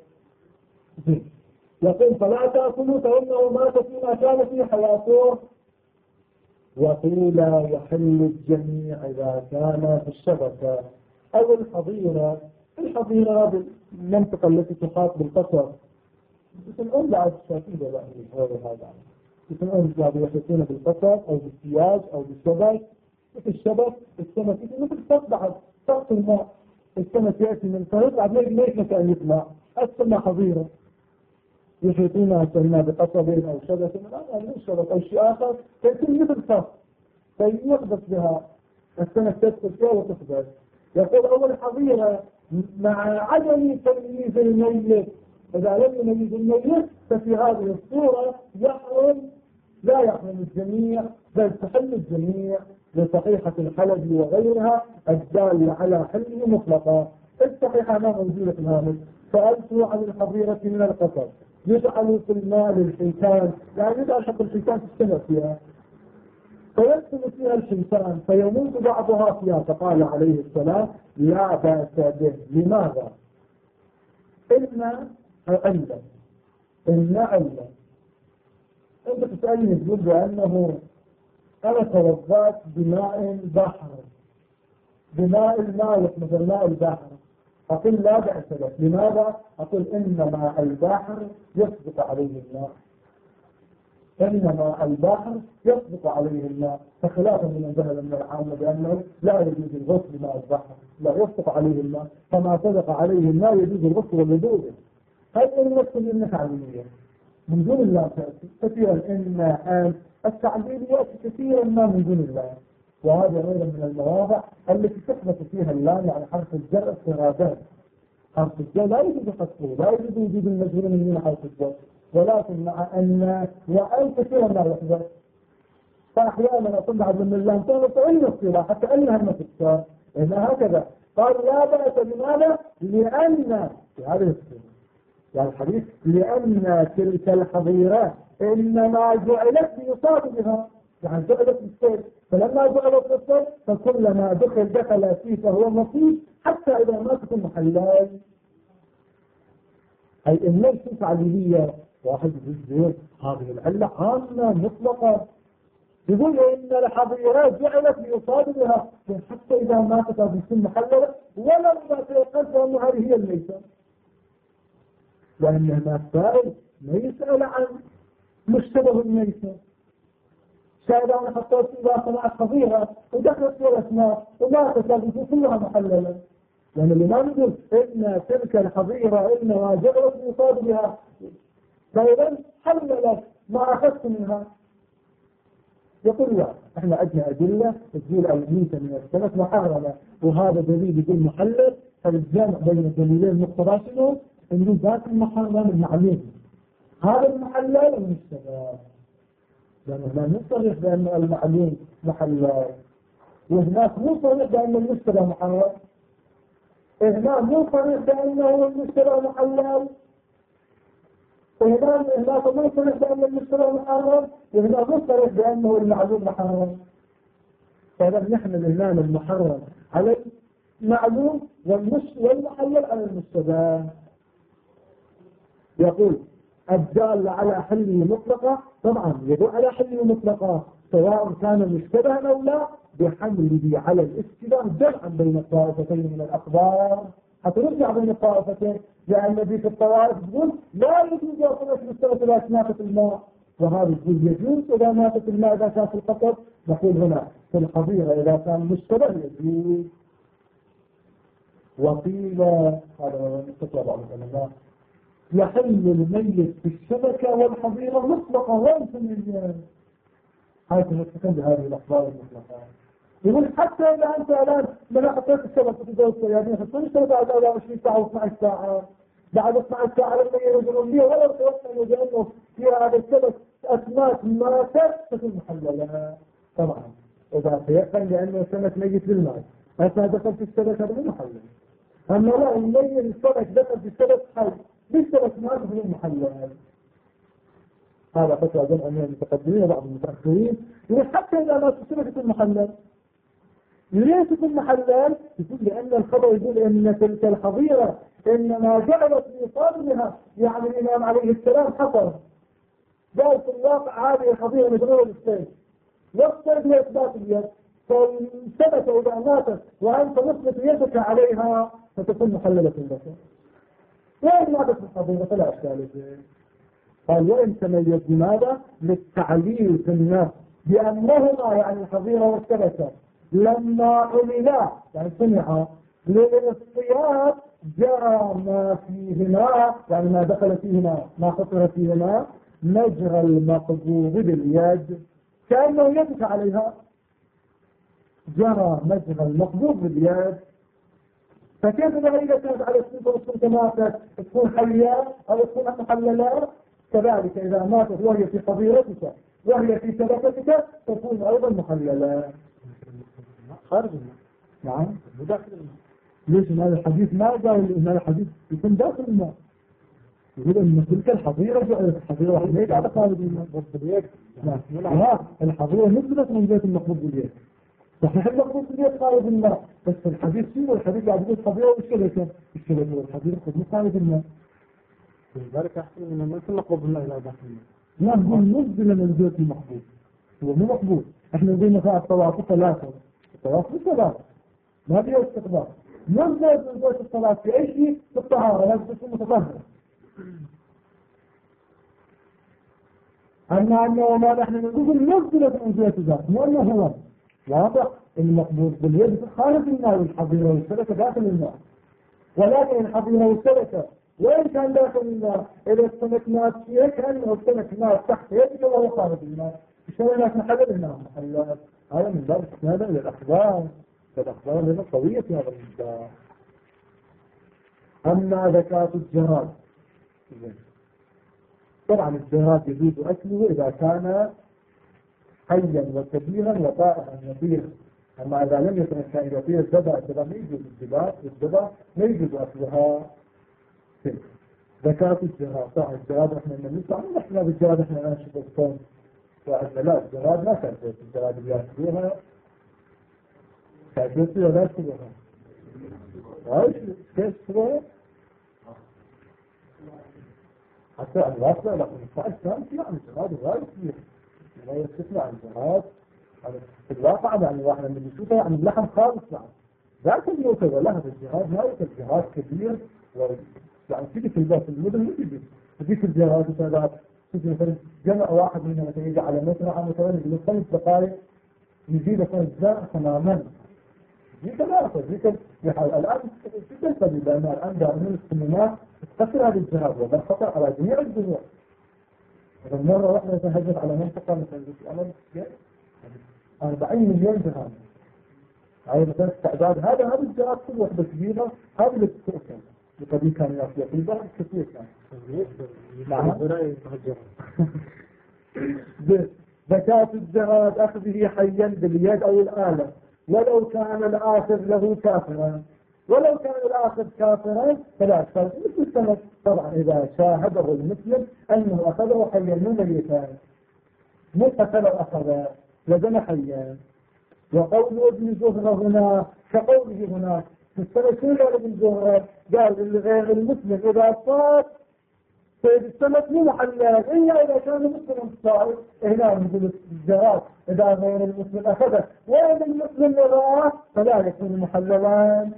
يقول فلا تأكلوا فإنه مات فيما كان في حياته. وقيل يحل الجميع إذا كان في الشبكة أو الحظيرة. الحظيرة المنطقة التي تحاط بالقصر، يسمعون بعض الشافين هذا يسمعون بعض يحيطون بالقصر أو بالسياج أو بالشبك. مثل الشبك السمك مثل تطبع تحت الماء، السمك يأتي من طريق بعد ليس كأن يطلع أسمى حظيرة، يحيطونها سمنا بقصر أو شبك من الشبك أو شيء آخر فيكون مثل صف فيحدث بها السمك تدخل فيها وتخبز. يقول أول حظيرة مع عدم تمييز الميت، إذا لم يميز الميت ففي هذه الصورة يحرم، لا يحرم الجميع بل تحل الجميع لصحيحة الحلب وغيرها الدالة على حله مطلقا. الصحيحة ما موجودة في الهامش. سألت عن الحظيرة من القصر يجعل في الماء للحيتان، يعني يجعل حق الحيتان تستمر فيها فيدخل فيها الحيتان فيموت بعضها فيها، فقال عليه السلام لا بأس به. لماذا؟ إن علة أنت تسألني تقول بأنه أنا توضأت بماء بحر، بماء المالح مثل ماء البحر، أقول لا بأس به. لماذا؟ أقول إن ماء البحر يسبق عليه الماء، إن ماء البحر يسبق عليه الماء، فخلافا من ذهب من العامة بأنه لا يجوز الغسل بماء البحر، لا يسبق عليه الماء، فما سبق عليه الماء يجوز الغسل والوضوء به. هذه المسألة التعليمية من دون الله تأتي كثيرا، إن التعليل يأتي كثيرا ما من دون الله، وهذا غير من المواضع التي تثبت فيها اللام يعني حرف الجر اضطرابات. حرف الجر لا يجوز حذفه، لا يجوز وجود المجهول من حرف الجر، ولكن مع أن وأن كثيرا ما يحدث، فأحيانا أقول بعض من اللام تعلم الصلاة حتى أنها المتكسر إن هكذا قال لا بأس. لماذا؟ لأن في هذه الصورة يعني الحديث لأن تلك الحظيرة إنما جعلت ليصاب بها، يعني جعلت بالسير، فلما جعلت بالسير فكلما دخل فيه فهو نصيب حتى إذا ما تكون محلال. أي إن ليس تعليلية واحد بالزير، هذه العلة عامة مطلقة يقول إن الحظيرة جعلت ليصاد بها، حتى إذا ماتت هذه السن محللة ولم تيقنت أن هذه هي الميتة، لأن هناك سائل ما يسأل عن مشتبه الميتة. سائل عن حتى إذا صنعت حظيرة ودخلت في الأسماء وماتت هذه كلها محللة، لأن الإمام يقول إن تلك الحظيرة إنما جعلت ليصاد بها، فإذا حللت ما أخذت منها. يقول لا، احنا عندنا أدلة تقول الميتة من السنة محرمة، وهذا دليل يقول محلل، فالجامع بين الدليلين مقتضى شنو؟ انه ذات المحرم المعلوم هذا المحلل والمشتبه، لأن هنا مو صريح بأن المعلوم محلل، وهناك مو صريح بأن المشتبه محرم، هنا مو صريح بأنه المشتبه محلل، وهناك مو صريح بأن المشتبه محرم، وهنا مو صريح بأنه المعلوم محرم. فهذا نحمل الآن المحرم على المعلوم والمحلل على المشتبه. يقول الدال على حله مطلقة، طبعا يدل على حله مطلقة سواء كان مشتبها أو لا، بحمله على الاشتباه جمعا بين الطائفتين من الأخبار، حتى نرجع بين الطائفتين، لأن ذيك الطوائف تقول لا يجوز أصلا مشتبه إذا ماتت الماء، وهذا يقول يجوز إذا ماتت الماء إذا كان في القطر. نقول هنا في الحظيرة إذا كان مشتبه يجوز. وقيل هذا نستطيع بعض العلماء يحل الميت في الشبكة والحظيرة مطلقة وليس من هاي تتكلم بهذه الأخبار المطلقة. يقول حتى إذا أنت الآن ما حطيت الشبكة في دولة السيادين حطيت الشبكة بعد 24 ساعة و12 ساعة، بعد 12 ساعة لما يرجعون بها ولا يتوقعوا بأنه في هذا الشبك أسماك ماتت تكون محللة. طبعا إذا تيقن لأنه السمك ميت بالماء أثناء دخل في الشبكة هذا محلل، أما لا الميت السمك دخل في الشبك حي بالشبك ما تكون محلل. هذا فتوى جمع من المتقدمين وبعض المتأخرين. يقول حتى إذا ما تسمى تكون محلل. ليه تكون محلل؟ يقول لأن الخبر يقول إن تلك الحظيرة إنما جعلت لصاحبها، يعني الإمام عليه السلام حصر قال في الواقع هذه الحظيرة مشغولة بالسيف، والسيف لإثبات اليد، فالثبت إذا ماتت وأنت مثبت يدك عليها فتكون محللة البشر. وإن ماتت الحظيرة فلا أشكال فيه. قال وإن تميز لماذا؟ للتعليل في الناس بأنهما يعني الحظيرة والشبكة لما عملا يعني سمعا للاصطياد جرى ما فيهما، يعني ما دخل فيهما ما خطر فيهما مجرى المقبوض باليد، كأنه يدك عليها جرى مجرى المقبوض باليد. فكيف إذا كانت على السنة والسنة ماتت تكون حية أو تكون محللة؟ كذلك إذا ماتت وهي في حظيرتك وهي في شبكتك تكون أيضا محللة خارج الماء. نعم داخل الماء. ليش هذا الحديث ما قال إن هذا الحديث يكون داخل الماء؟ يقول إن تلك الحظيرة جعلت الحظيرة وحديث على خارج الماء. لا الحظيرة نزلت من بيت المقبوض باليد، صحيح المقبوض باليد خارج الماء، بس الحديث شنو؟ الحديث قاعد يقول الحظيرة والشبكة، الشبكة والحظيرة مو خارج الماء. لذلك أحسن من ما يكون مقبوض بالله إلى داخل الماء. لا نقول نزل من بيت المقبوض، هو مو مقبوض. احنا نقول مثلا الطواف ثلاثة، الطواف ثلاثة ما فيها استقبال، نزلت من بيت الصلاة في أي شيء في الطهارة لازم تكون متطهرة. أما أنه ما نحن نقول نزلت من بيت ذات مو أنه هو واضح المقبوض باليد في خارج الماء والحظيرة والشبكة داخل الماء، ولكن الحظيرة والشبكة وين كان داخل الماء؟ إذا السمك مات فيه كأنه السمك مات تحت يدك وهو خارج الماء، الشبكة ناس محلل الماء محلات. هذا من باب استنادا للأخبار، فالأخبار لنا قوية في هذا المقدار. أما زكاة الجراد، طبعا الجراد يجوز أكله إذا كان حيا وكبيرا وطائعا يطير، أما إذا لم يكن الكائن يطير الدبا ما يجوز الدبا ما يجوز أكلها. زكاة الجراد، طبعا الجراد احنا نسمع نحن بالجراد احنا نشوف الصوم، وأن لا الجراد ما تأكل، الجراد اللي يأكلوها تأكل فيها لا تأكلها. كيف تسويها؟ حتى الواقع لكن الصعب كان في عن الجراد غاية فيه لا يستثنى عن الجراد يعني في الواقع يعني واحد من يشوفه يعني اللحم خالص يعني ذاك اللي يوكل لها الجهاد ما يوكل جهاد كبير يعني تيجي في البيت المدن ما تيجي تجيك الجهاد وكذا تيجي مثلا جمع واحد منهم مثلا يجي على مزرعة مثلا يجي 5 دقائق يجي له 5 دقائق تماما ذيك لا ذيك الآن في تلفزي لأن الآن دائما السينمات تقتصر هذه الجهاد وهذا خطر على جميع الجموع. إذا مرة واحدة تهجد على منطقة مثلا في أمل 40 مليون درهم. هاي مثلا استعداد هذا الجهاد كل وحدة كبيرة هذا اللي تتأكد. لقد كان يأتي في البحر كثير كان. زكاة الجهاد أخذه حيا باليد أو الآلة ولو كان الآخر له كافرا ولو كان الآخر كافرا فلا أكثر مثل السمك طبعا إذا شاهده المسلم أنه أخذه حيا من ميتا مو قتل أخذه لدن حيا. وقول ابن زهرة هنا كقوله هنا في السنة كلها ابن زهرة قال غير المسلم إذا صاد طيب السمك مو محلل إلا إذا كان المسلم صائد. هنا نقول الجهاد إذا غير المسلم أخذه وإذا المسلم رآه فلا يكون محللان.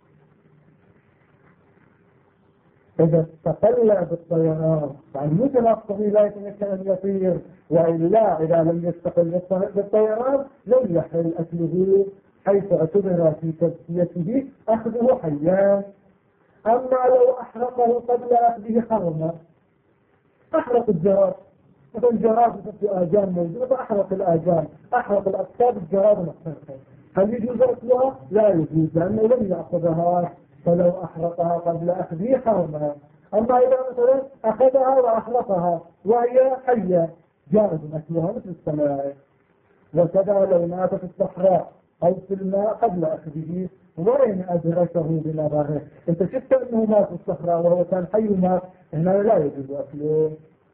إذا استقل بالطيران يعني مثل الطبيب لا يتمكن أن يطير وإلا إذا لم يستقل بالطيران لم يحل أكله حيث اعتبر في تزكيته أخذه حيان. أما لو أحرقه قبل أخذه حرمه أحرق الجراد مثل الجراد في آجام موجودة فأحرق الآجام أحرق الأكتاب الجراد مختلفة هل يجوز أكلها؟ لا يجوز لأنه لم يأخذها فلو أحرقها قبل أخذه حرمها. أما إذا مثلا أخذها وأحرقها وهي حية جائز أكلها مثل السماء. وكذا لو مات في الصحراء أو في الماء قبل أخذه وإن أدركه بنظره. أنت شفت أنه مات في الصحراء وهو كان حي مات هنا لا يجوز أكله.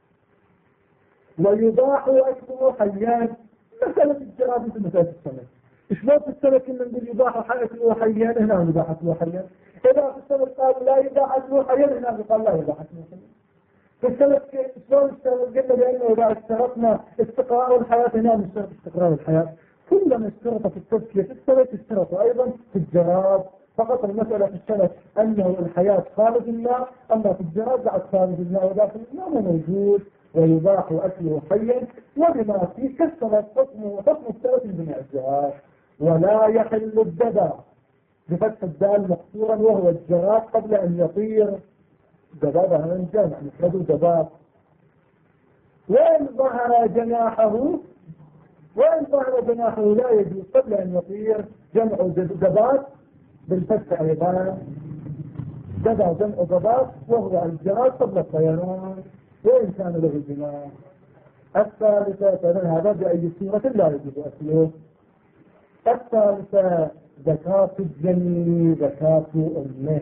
ويباح أكله حيان مسألة الجراد مثل مسألة السمك. شلون في السمك إن نقول يباح أكله حيان هنا يباح أكله حيان. إذا في السمك قال لا يباح أكله حيان هنا قال لا يباح أكله حيان. في السمك شلون قلنا بأنه إذا اشترطنا استقرار الحياة هنا نشترط استقرار الحياة. كلما اشترط في التزكية في السمك اشترط أيضا في الجراد. فقط المسألة في السمك أنه الحياة خارج الماء أما في الجراد بعد خارج الماء وداخل الماء موجود ويباح أكله حيا وبما فيه كسرت حكم السمك من جميع الجهات. ولا يحل الدبا بفتح الدال مقصورا وهو الجراد قبل أن يطير. دبابة من جمع نفرد دباب. وإن ظهر جناحه لا يجوز قبل أن يطير جمع دباب بالفتح أيضا. دبا جمع دباب وهو الجراد قبل الطيران وإن كان له جناح. الثالثة فمن هذا بأي صورة لا يجوز أكله. الثالثة زكاة الجنين زكاة أمه.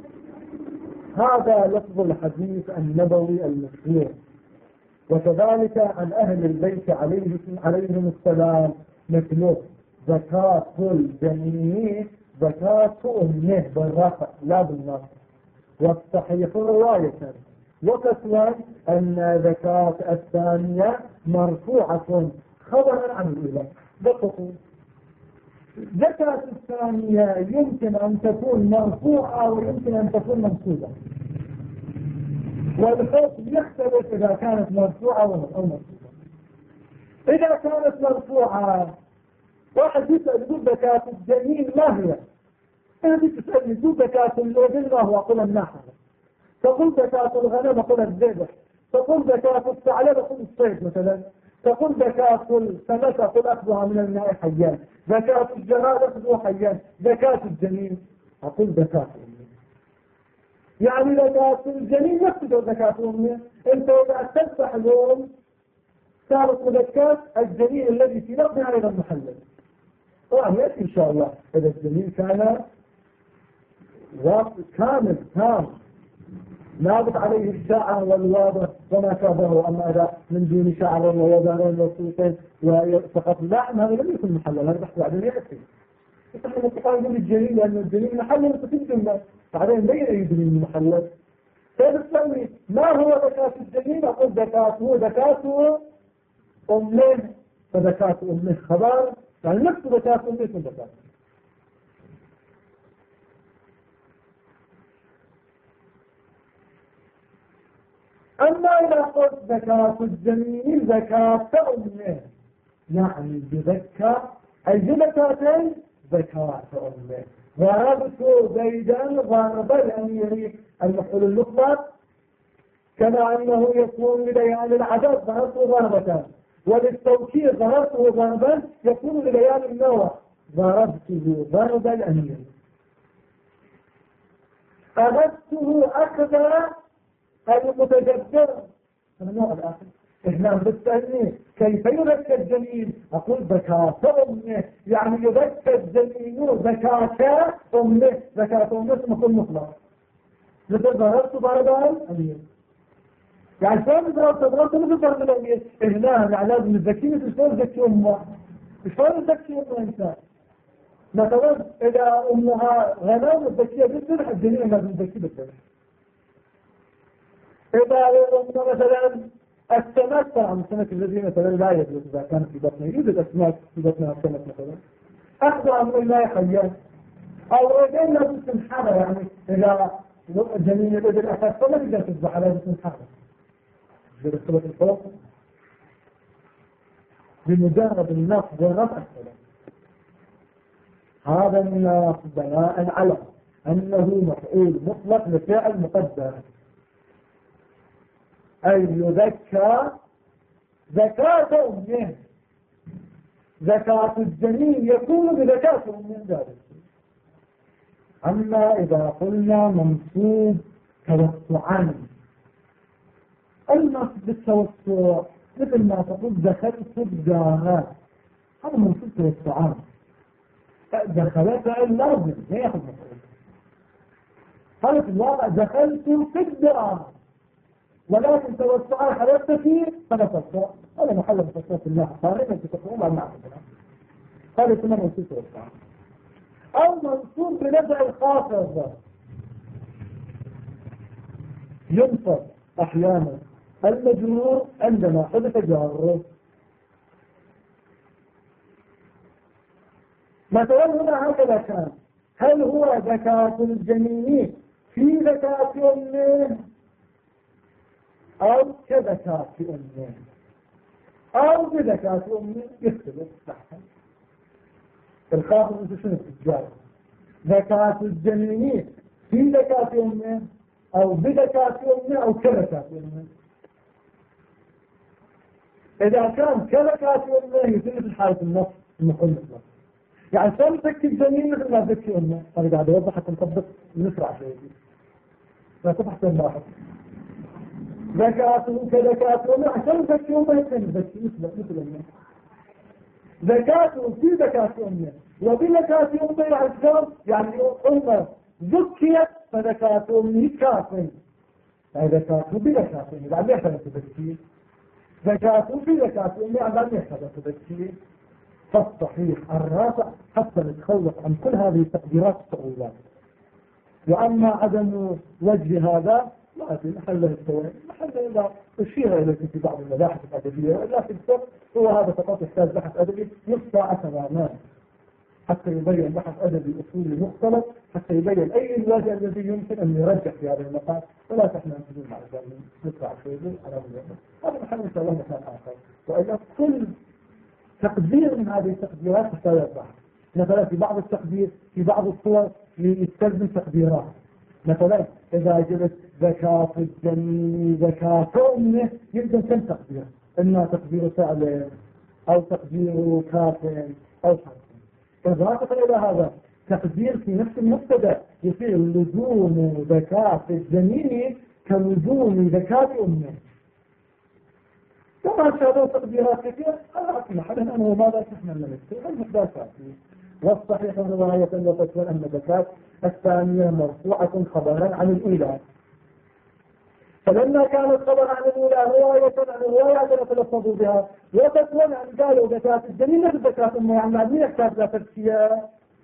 هذا لفظ الحديث النبوي المشهور. وكذلك عن أهل البيت عليهم السلام مثله زكاة الجنين زكاة أمه بالرفع لا بالنصب. والصحيح رواية وكسوا أن زكاة الثانية مرفوعة خبرا عن الأولى. بقوا زكاة الثانية يمكن أن تكون مرفوعة ويمكن أن تكون منصوبة. والحكم يختلف إذا كانت مرفوعة أو منصوبة. إذا كانت مرفوعة واحد يسأل يقول زكاة الجنين ما هي؟ هذه تسألني يقول زكاة الإبل ما هو؟ أقول النحل. تقول زكاة الغنم أقول الذبح. تقول زكاة الثعلب أقول الصيد مثلا. تقول زكاة السمك أقول أخذها من الماء حيان. زكاة الجراد أخذها حيان. زكاة الجنين أقول زكاة أمه. يعني زكاة الجنين نفسه زكاة أمه. أنت إذا تذبح اليوم صارت زكاة الجنين الذي في نقدها أيضا محلل. طبعا يأتي إن شاء الله إذا الجنين كان كامل تام نابت عليه الشعر والوابر وما شابهه. أما إذا من دون شعر ووبرين وصوتين وفقط لحم هذا لم يكن محلل. هذا بحث بعدين يأتي يتحمل الاتقاء يقول الجنين لأن الجنين محلل فتنجم بعدين بين أي جنين محلل. فبالتالي ما هو زكاة الجنين؟ أقول زكاته أمه. فزكاة أمه خبر، يعني نفس زكاة أمه من زكاة. أما إذا قلت زكاة الجنين زكاة أمه، يعني بزكاة أي بزكاتين زكاة أمه. ضربت زيدا ضرب الأمير، المفعول المطلق، كما أنه يكون لبيان العدد ضربته ضربة، وللتوكيد ضربته ضربا يكون لبيان النوع، ضربته ضرب الأمير. أخذته أخذ المتجبر، هذا النوع الآخر. إحنا بتسألني كيف يذكى الجنين؟ أقول زكاة أمه، يعني يذكى الجنين زكاة أمه. زكاة أمه اسمه مطلق، مثل ضربت ضرب الأمير، يعني شلون ضربت مثل ضرب الأمير. هنا يعني لازم نزكي مثل شلون نزكي أمه. شلون نزكي أمه إنسان؟ مثلا إذا أمها غنم نزكيها بالذبح، الجنين لازم نزكيه بالذبح. إذا أمها مثلا السمك، طبعا السمك الذي مثلا لا يجوز إذا كان في بطنه، يوجد أسماك في بطنها السمك مثلا أخذ أمر لا يخير، أو إذن لازم تنحرى، يعني إذا الجنين الإبل أخذ فلا يقدر تذبح، لازم تنحرى برسالة الفوق بمجرد النصب والرفع السلام. هذا النص بناء على أنه مفعول مطلق لفعل مقدر، أي يذكى زكاة أمه. زكاة الجنين يكون بزكاة أمه ذلك. أما إذا قلنا منصوب توسعا، النصب بالتوسع مثل ما تقول دخلت الدار، هذا منصوب توسعا. دخلت اللازم لا يأخذ مفعول. هذا في الواقع دخلت في الدار، ولكن توسعا حدثت فيه فلا توسع. هذا محل مفسر في الله خالد أنت تقوم على المعنى هذا كنا منصوب توسعا. أو منصوب بنزع الخافض، ينصب أحيانا المجرور عندما حدث جاره. مثلا هنا هكذا كان، هل هو زكاة الجنين في زكاة أمه أو كزكاة أمه أو بزكاة أمه؟ يختلف صحيح. الخافض مثل شنو التجارة؟ زكاة الجنين في زكاة أمه أو بزكاة أمه أو كزكاة أمه. إذا كان كزكاة أمه يتم في حالة النص المقل مطلق، يعني شلون تزكي الجنين مثل ما تزكي أمه. أنا قاعد أوضح حتى نطبق نسرع شوي، لا تبحث عن واحد. زكاته كزكاة أمه، عشان تزكي أمه يمكن تزكي مثل أمه. زكاته في زكاة أمه وبزكاة أمه، يعني أمه زكيت فزكاة أمه كافٍ، يعني زكاته بزكاة أمه بعد يحتاج تزكيه. زكاته في زكاة أمه بعد يحتاج تزكيه. فالصحيح الرافع حتى نتخلص عن كل هذه التقديرات الصعوبات. وأما عدم وجه هذا ما في محله السوين، محله إذا أشير إليه في بعض المباحث الأدبية، لكن هو هذا فقط يحتاج بحث أدبي نص ساعة تماما حتى يبين بحث أدبي أصولي مختلط، حتى يبين أي الوجه الذي يمكن أن يرجح في هذا المقام. ولا تحنا ننتظر مع ذلك نص شوي على هذا محل إن شاء الله مكان آخر. وإلا كل تقدير من هذه التقديرات تحتاج بحث. مثلا في بعض التقدير في بعض الصور يستلزم تقديرات. مثلا إذا جبت زكاة الجنين زكاة أمه يمكن كم تقدير، إما تقدير فعل أو تقدير كاف أو حرف. إضافة إلى هذا تقدير في نفس المبتدأ يصير لزوم زكاة الجنين كلزوم زكاة أمه. طبعا شهدوا تقديرات كثيرة على أكل حدث أنه ماذا تحمل لنفسه المقدار كافي. والصحيح رواية وتكون أن زكاة الثانية مرفوعة خبرا عن الأولى، فلما كانت خبرا عن الأولى رواية عن الرواية نتلفظوا بها، وتكون أن قالوا زكاة الجنين مثل زكاة أمه، يعني عندنا يحتاج لا تزكية،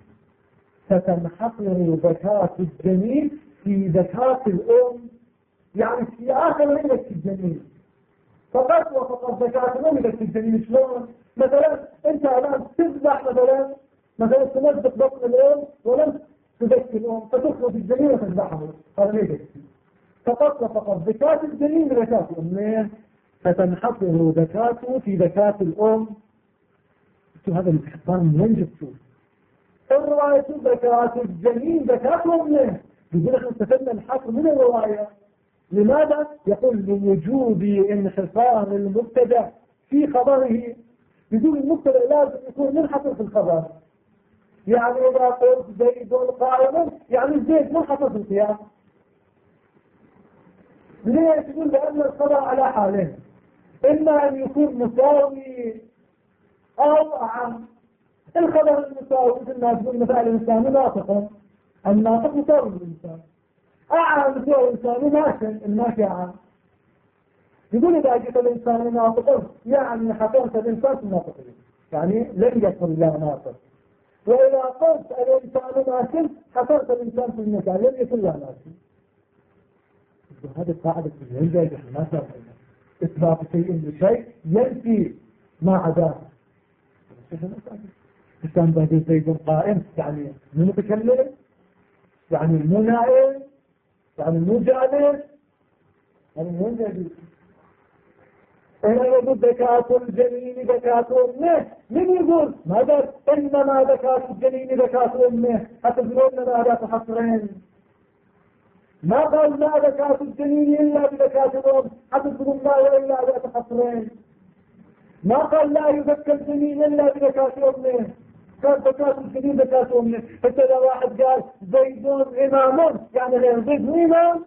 فتنحصر زكاة الجنين في زكاة الأم، يعني في آخر ليلة الجنين. فقط وفقط زكاة الأم إذا تجنين شلون؟ مثلا أنت الآن تذبح مثلا تمزق بطن الأم ولم تزكي الأم فتخرج الجنين وتذبحه، هذا ليس فقط وفقط زكاة الجنين زكاة أمه فتنحصر زكاته في زكاة الأم. هذا الاستحقاق من وين جبتوه؟ الرواية زكاة الجنين زكاة أمه، يقول احنا استفدنا الحصر من الرواية. لماذا؟ يقول لوجوب انحصار المبتدأ في خبره. يقول المبتدأ لازم يكون منحصر في الخبر. يعني إذا قلت زيد قائم يعني زيد منحصر في القيام. ليش؟ يقول لأن الخبر على حالين، إما أن يكون مساوي أو أعم. الخبر المساوي مثل ما تقول مثلا الإنسان ناطق، الناطق مساوي للإنسان. أعم مساوي الإنسان ماشي، الماشي أعم. يقول إذا جئت الإنسان ناطق يعني حصرت الإنسان في الناطقين، يعني لم يكن لا ناطق. وإذا قلت الإنسان ماشي حصرت الإنسان في المكان لم يكن لا ماشي. هذه القاعدة في الهندسة احنا ما سامعينها. إثبات شيء بشيء ينفي ما عداه. الإنسان بعد زيد قائم يعني مو متكلم، يعني مو نائم، يعني مو جالس، يعني مو جالس. أنا يقول زكاة الجنين زكاة أمه، من يقول ماذا؟ إنما زكاة الجنين زكاة أمه، أتدرون ماذا تحصرين؟ ما قال لا زكاة الجنين إلا بزكاة الأم، أتدرون ما إلا بتحصرين؟ ما قال لا يزكى الجنين إلا بزكاة أمه، قال زكاة الجنين زكاة أمه. حتى لو واحد قال زيد إمام يعني غير زيد إمام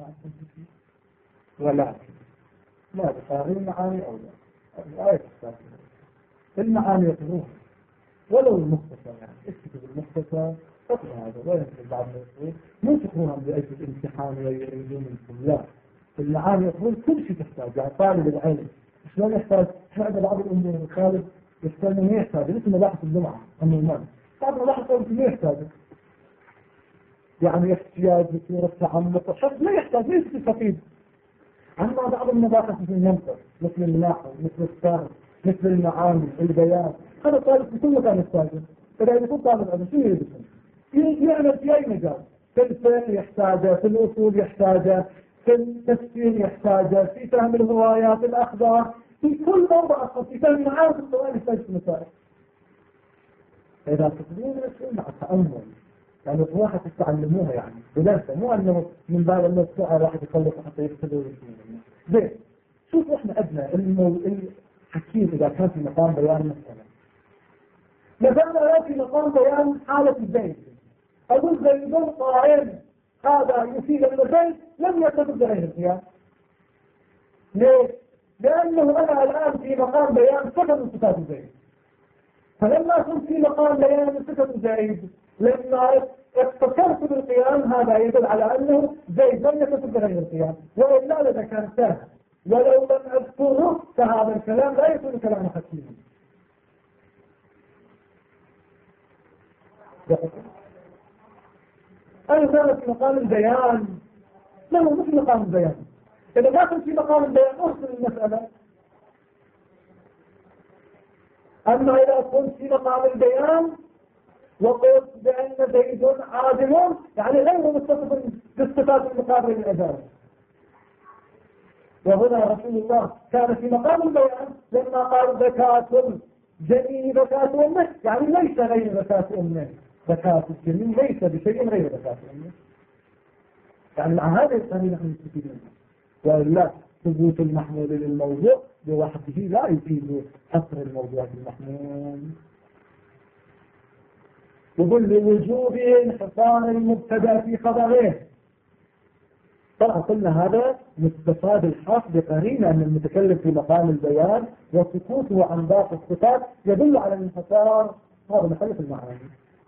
ولا لا بصاري المعاني أو لا الآية السابقة المعاني يطلوها ولو المختصر، يعني اكتب المختصر فقط هذا وينزل بعض الناس مو تكونهم بأجل الامتحان ويريدون منكم، لا المعاني يطلون كل شيء تحتاج. يعني طالب العلم شلون يحتاج؟ هذا بعض الأمور الخالد يحتاج ما يحتاج مثل مباحث الجمعة النظام، بعض مباحث ما يحتاج، يعني احتياج يصير التعمق وحفظ لا يحتاج، ليس تستفيد. أما بعض المباحث مثل المنطق مثل النحو مثل الصرف مثل المعاني البيان، هذا طالب في كل مكان يحتاجه. فإذا يكون طالب علم شو يدرسه؟ يعمل في أي مجال، في الفقه يحتاجه، في الأصول يحتاجه، في التفسير يحتاجه، في فهم الروايات الأخبار، في كل موضوع أصلا، في فهم معارف القرآن يحتاج في مسائل. فإذا تقدرون الأسئلة مع التأمل، يعني الواحد تتعلموها يعني بدرسة، مو أنه من باب أنه الساعة واحد يخلص حتى يكتبوا ويسمونه. زين شوفوا إحنا أدنى الحكيم إذا كان في مقام بيان مثلا في مقام بيان حالة الزيد، أقول زيد قائم هذا يفيد أن زيد لم يرتبط بغير القيام. ليش؟ لأنه أنا الآن في مقام بيان صفة من صفات زيد، فلما كنت في مقام بيان صفة زيد لما افتكرت بالقيام هذا يدل على أنه زيد لم يرتبط بغير القيام، وإلا لذكرته ولو لم أذكره فهذا الكلام لا يكون كلام حكيما. أنا كانت في مقام البيان، لا مو في مقام البيان. إذا ما كنت في مقام البيان أرسل المسألة. أما إذا كنت في مقام البيان وقلت بأن زيد عادل يعني غير متصف بالصفات المقابلة للأذان. وهنا رسول الله كان في مقام البيان لما قال زكاة الجنين زكاة أمه، يعني ليس غير زكاة أمه، زكاة الجنين ليس بشيء غير زكاة أمه. يعني مع هذه القرينة نحن نستفيد، وإلا ثبوت المحمول للموضوع بوحده لا يفيد حصر الموضوع بالمحمول. يقول لوجوب انحصار المبتدا في خبره. طبعا قلنا هذا مستفاد الحق بقرينة أن المتكلم في مقام البيان وسكوته عن باقي الصفات يدل على الانحصار، هذا محل في المعاني.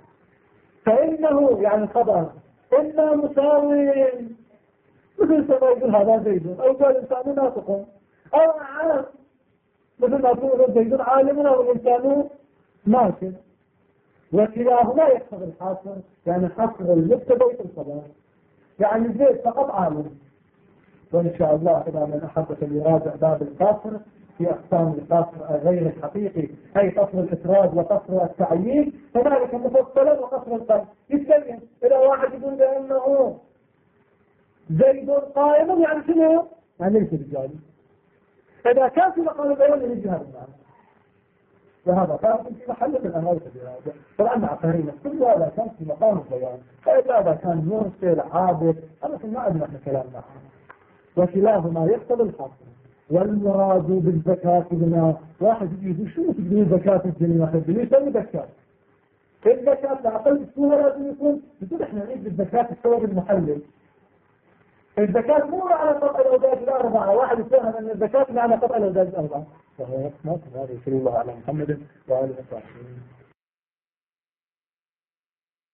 فإنه يعني الخبر إما مساوي مثل ما يقول هذا زيد أو قال الإنسان ناطق أو عالم مثل ما تقول زيد عالم أو الإنسان ماشي، وكلاهما يحصل الحاصل، يعني حصر المبتدا في الخبر. يعني زيد فقط عالم وإن شاء الله إذا من أحب أن يراجع باب القصر في أقسام القصر غير الحقيقي، أي قصر الإفراد وقصر التعيين، فذلك مفصلا وقصر القلب يتكلم. إذا واحد يقول بأنه زيد قائم يعني شنو؟ يعني ليس رجالي. إذا كان في مقام البيان يجي هذا المعنى، وهذا كان في محل من أنواع البيان. طبعا مع قرينة كل هذا كان في مقام البيان، فإذا كان مرسل عابد هذا ما عندنا احنا كلام معه. وكلاهما يقتضي الحصر. والمراد بالزكاة لنا واحد يقول شو تقول زكاة الدنيا واحد ليش يسمي زكاة؟ الزكاة لأقل الصورة لازم يكون يقول احنا نريد بالزكاة الصور المحلل. الزكاة مو على قطع الأوداج الأربعة، واحد يفهم أن الزكاة على قطع الأوداج الأربعة. فهو ما هذا. صلى الله على محمد وآله وصحبه.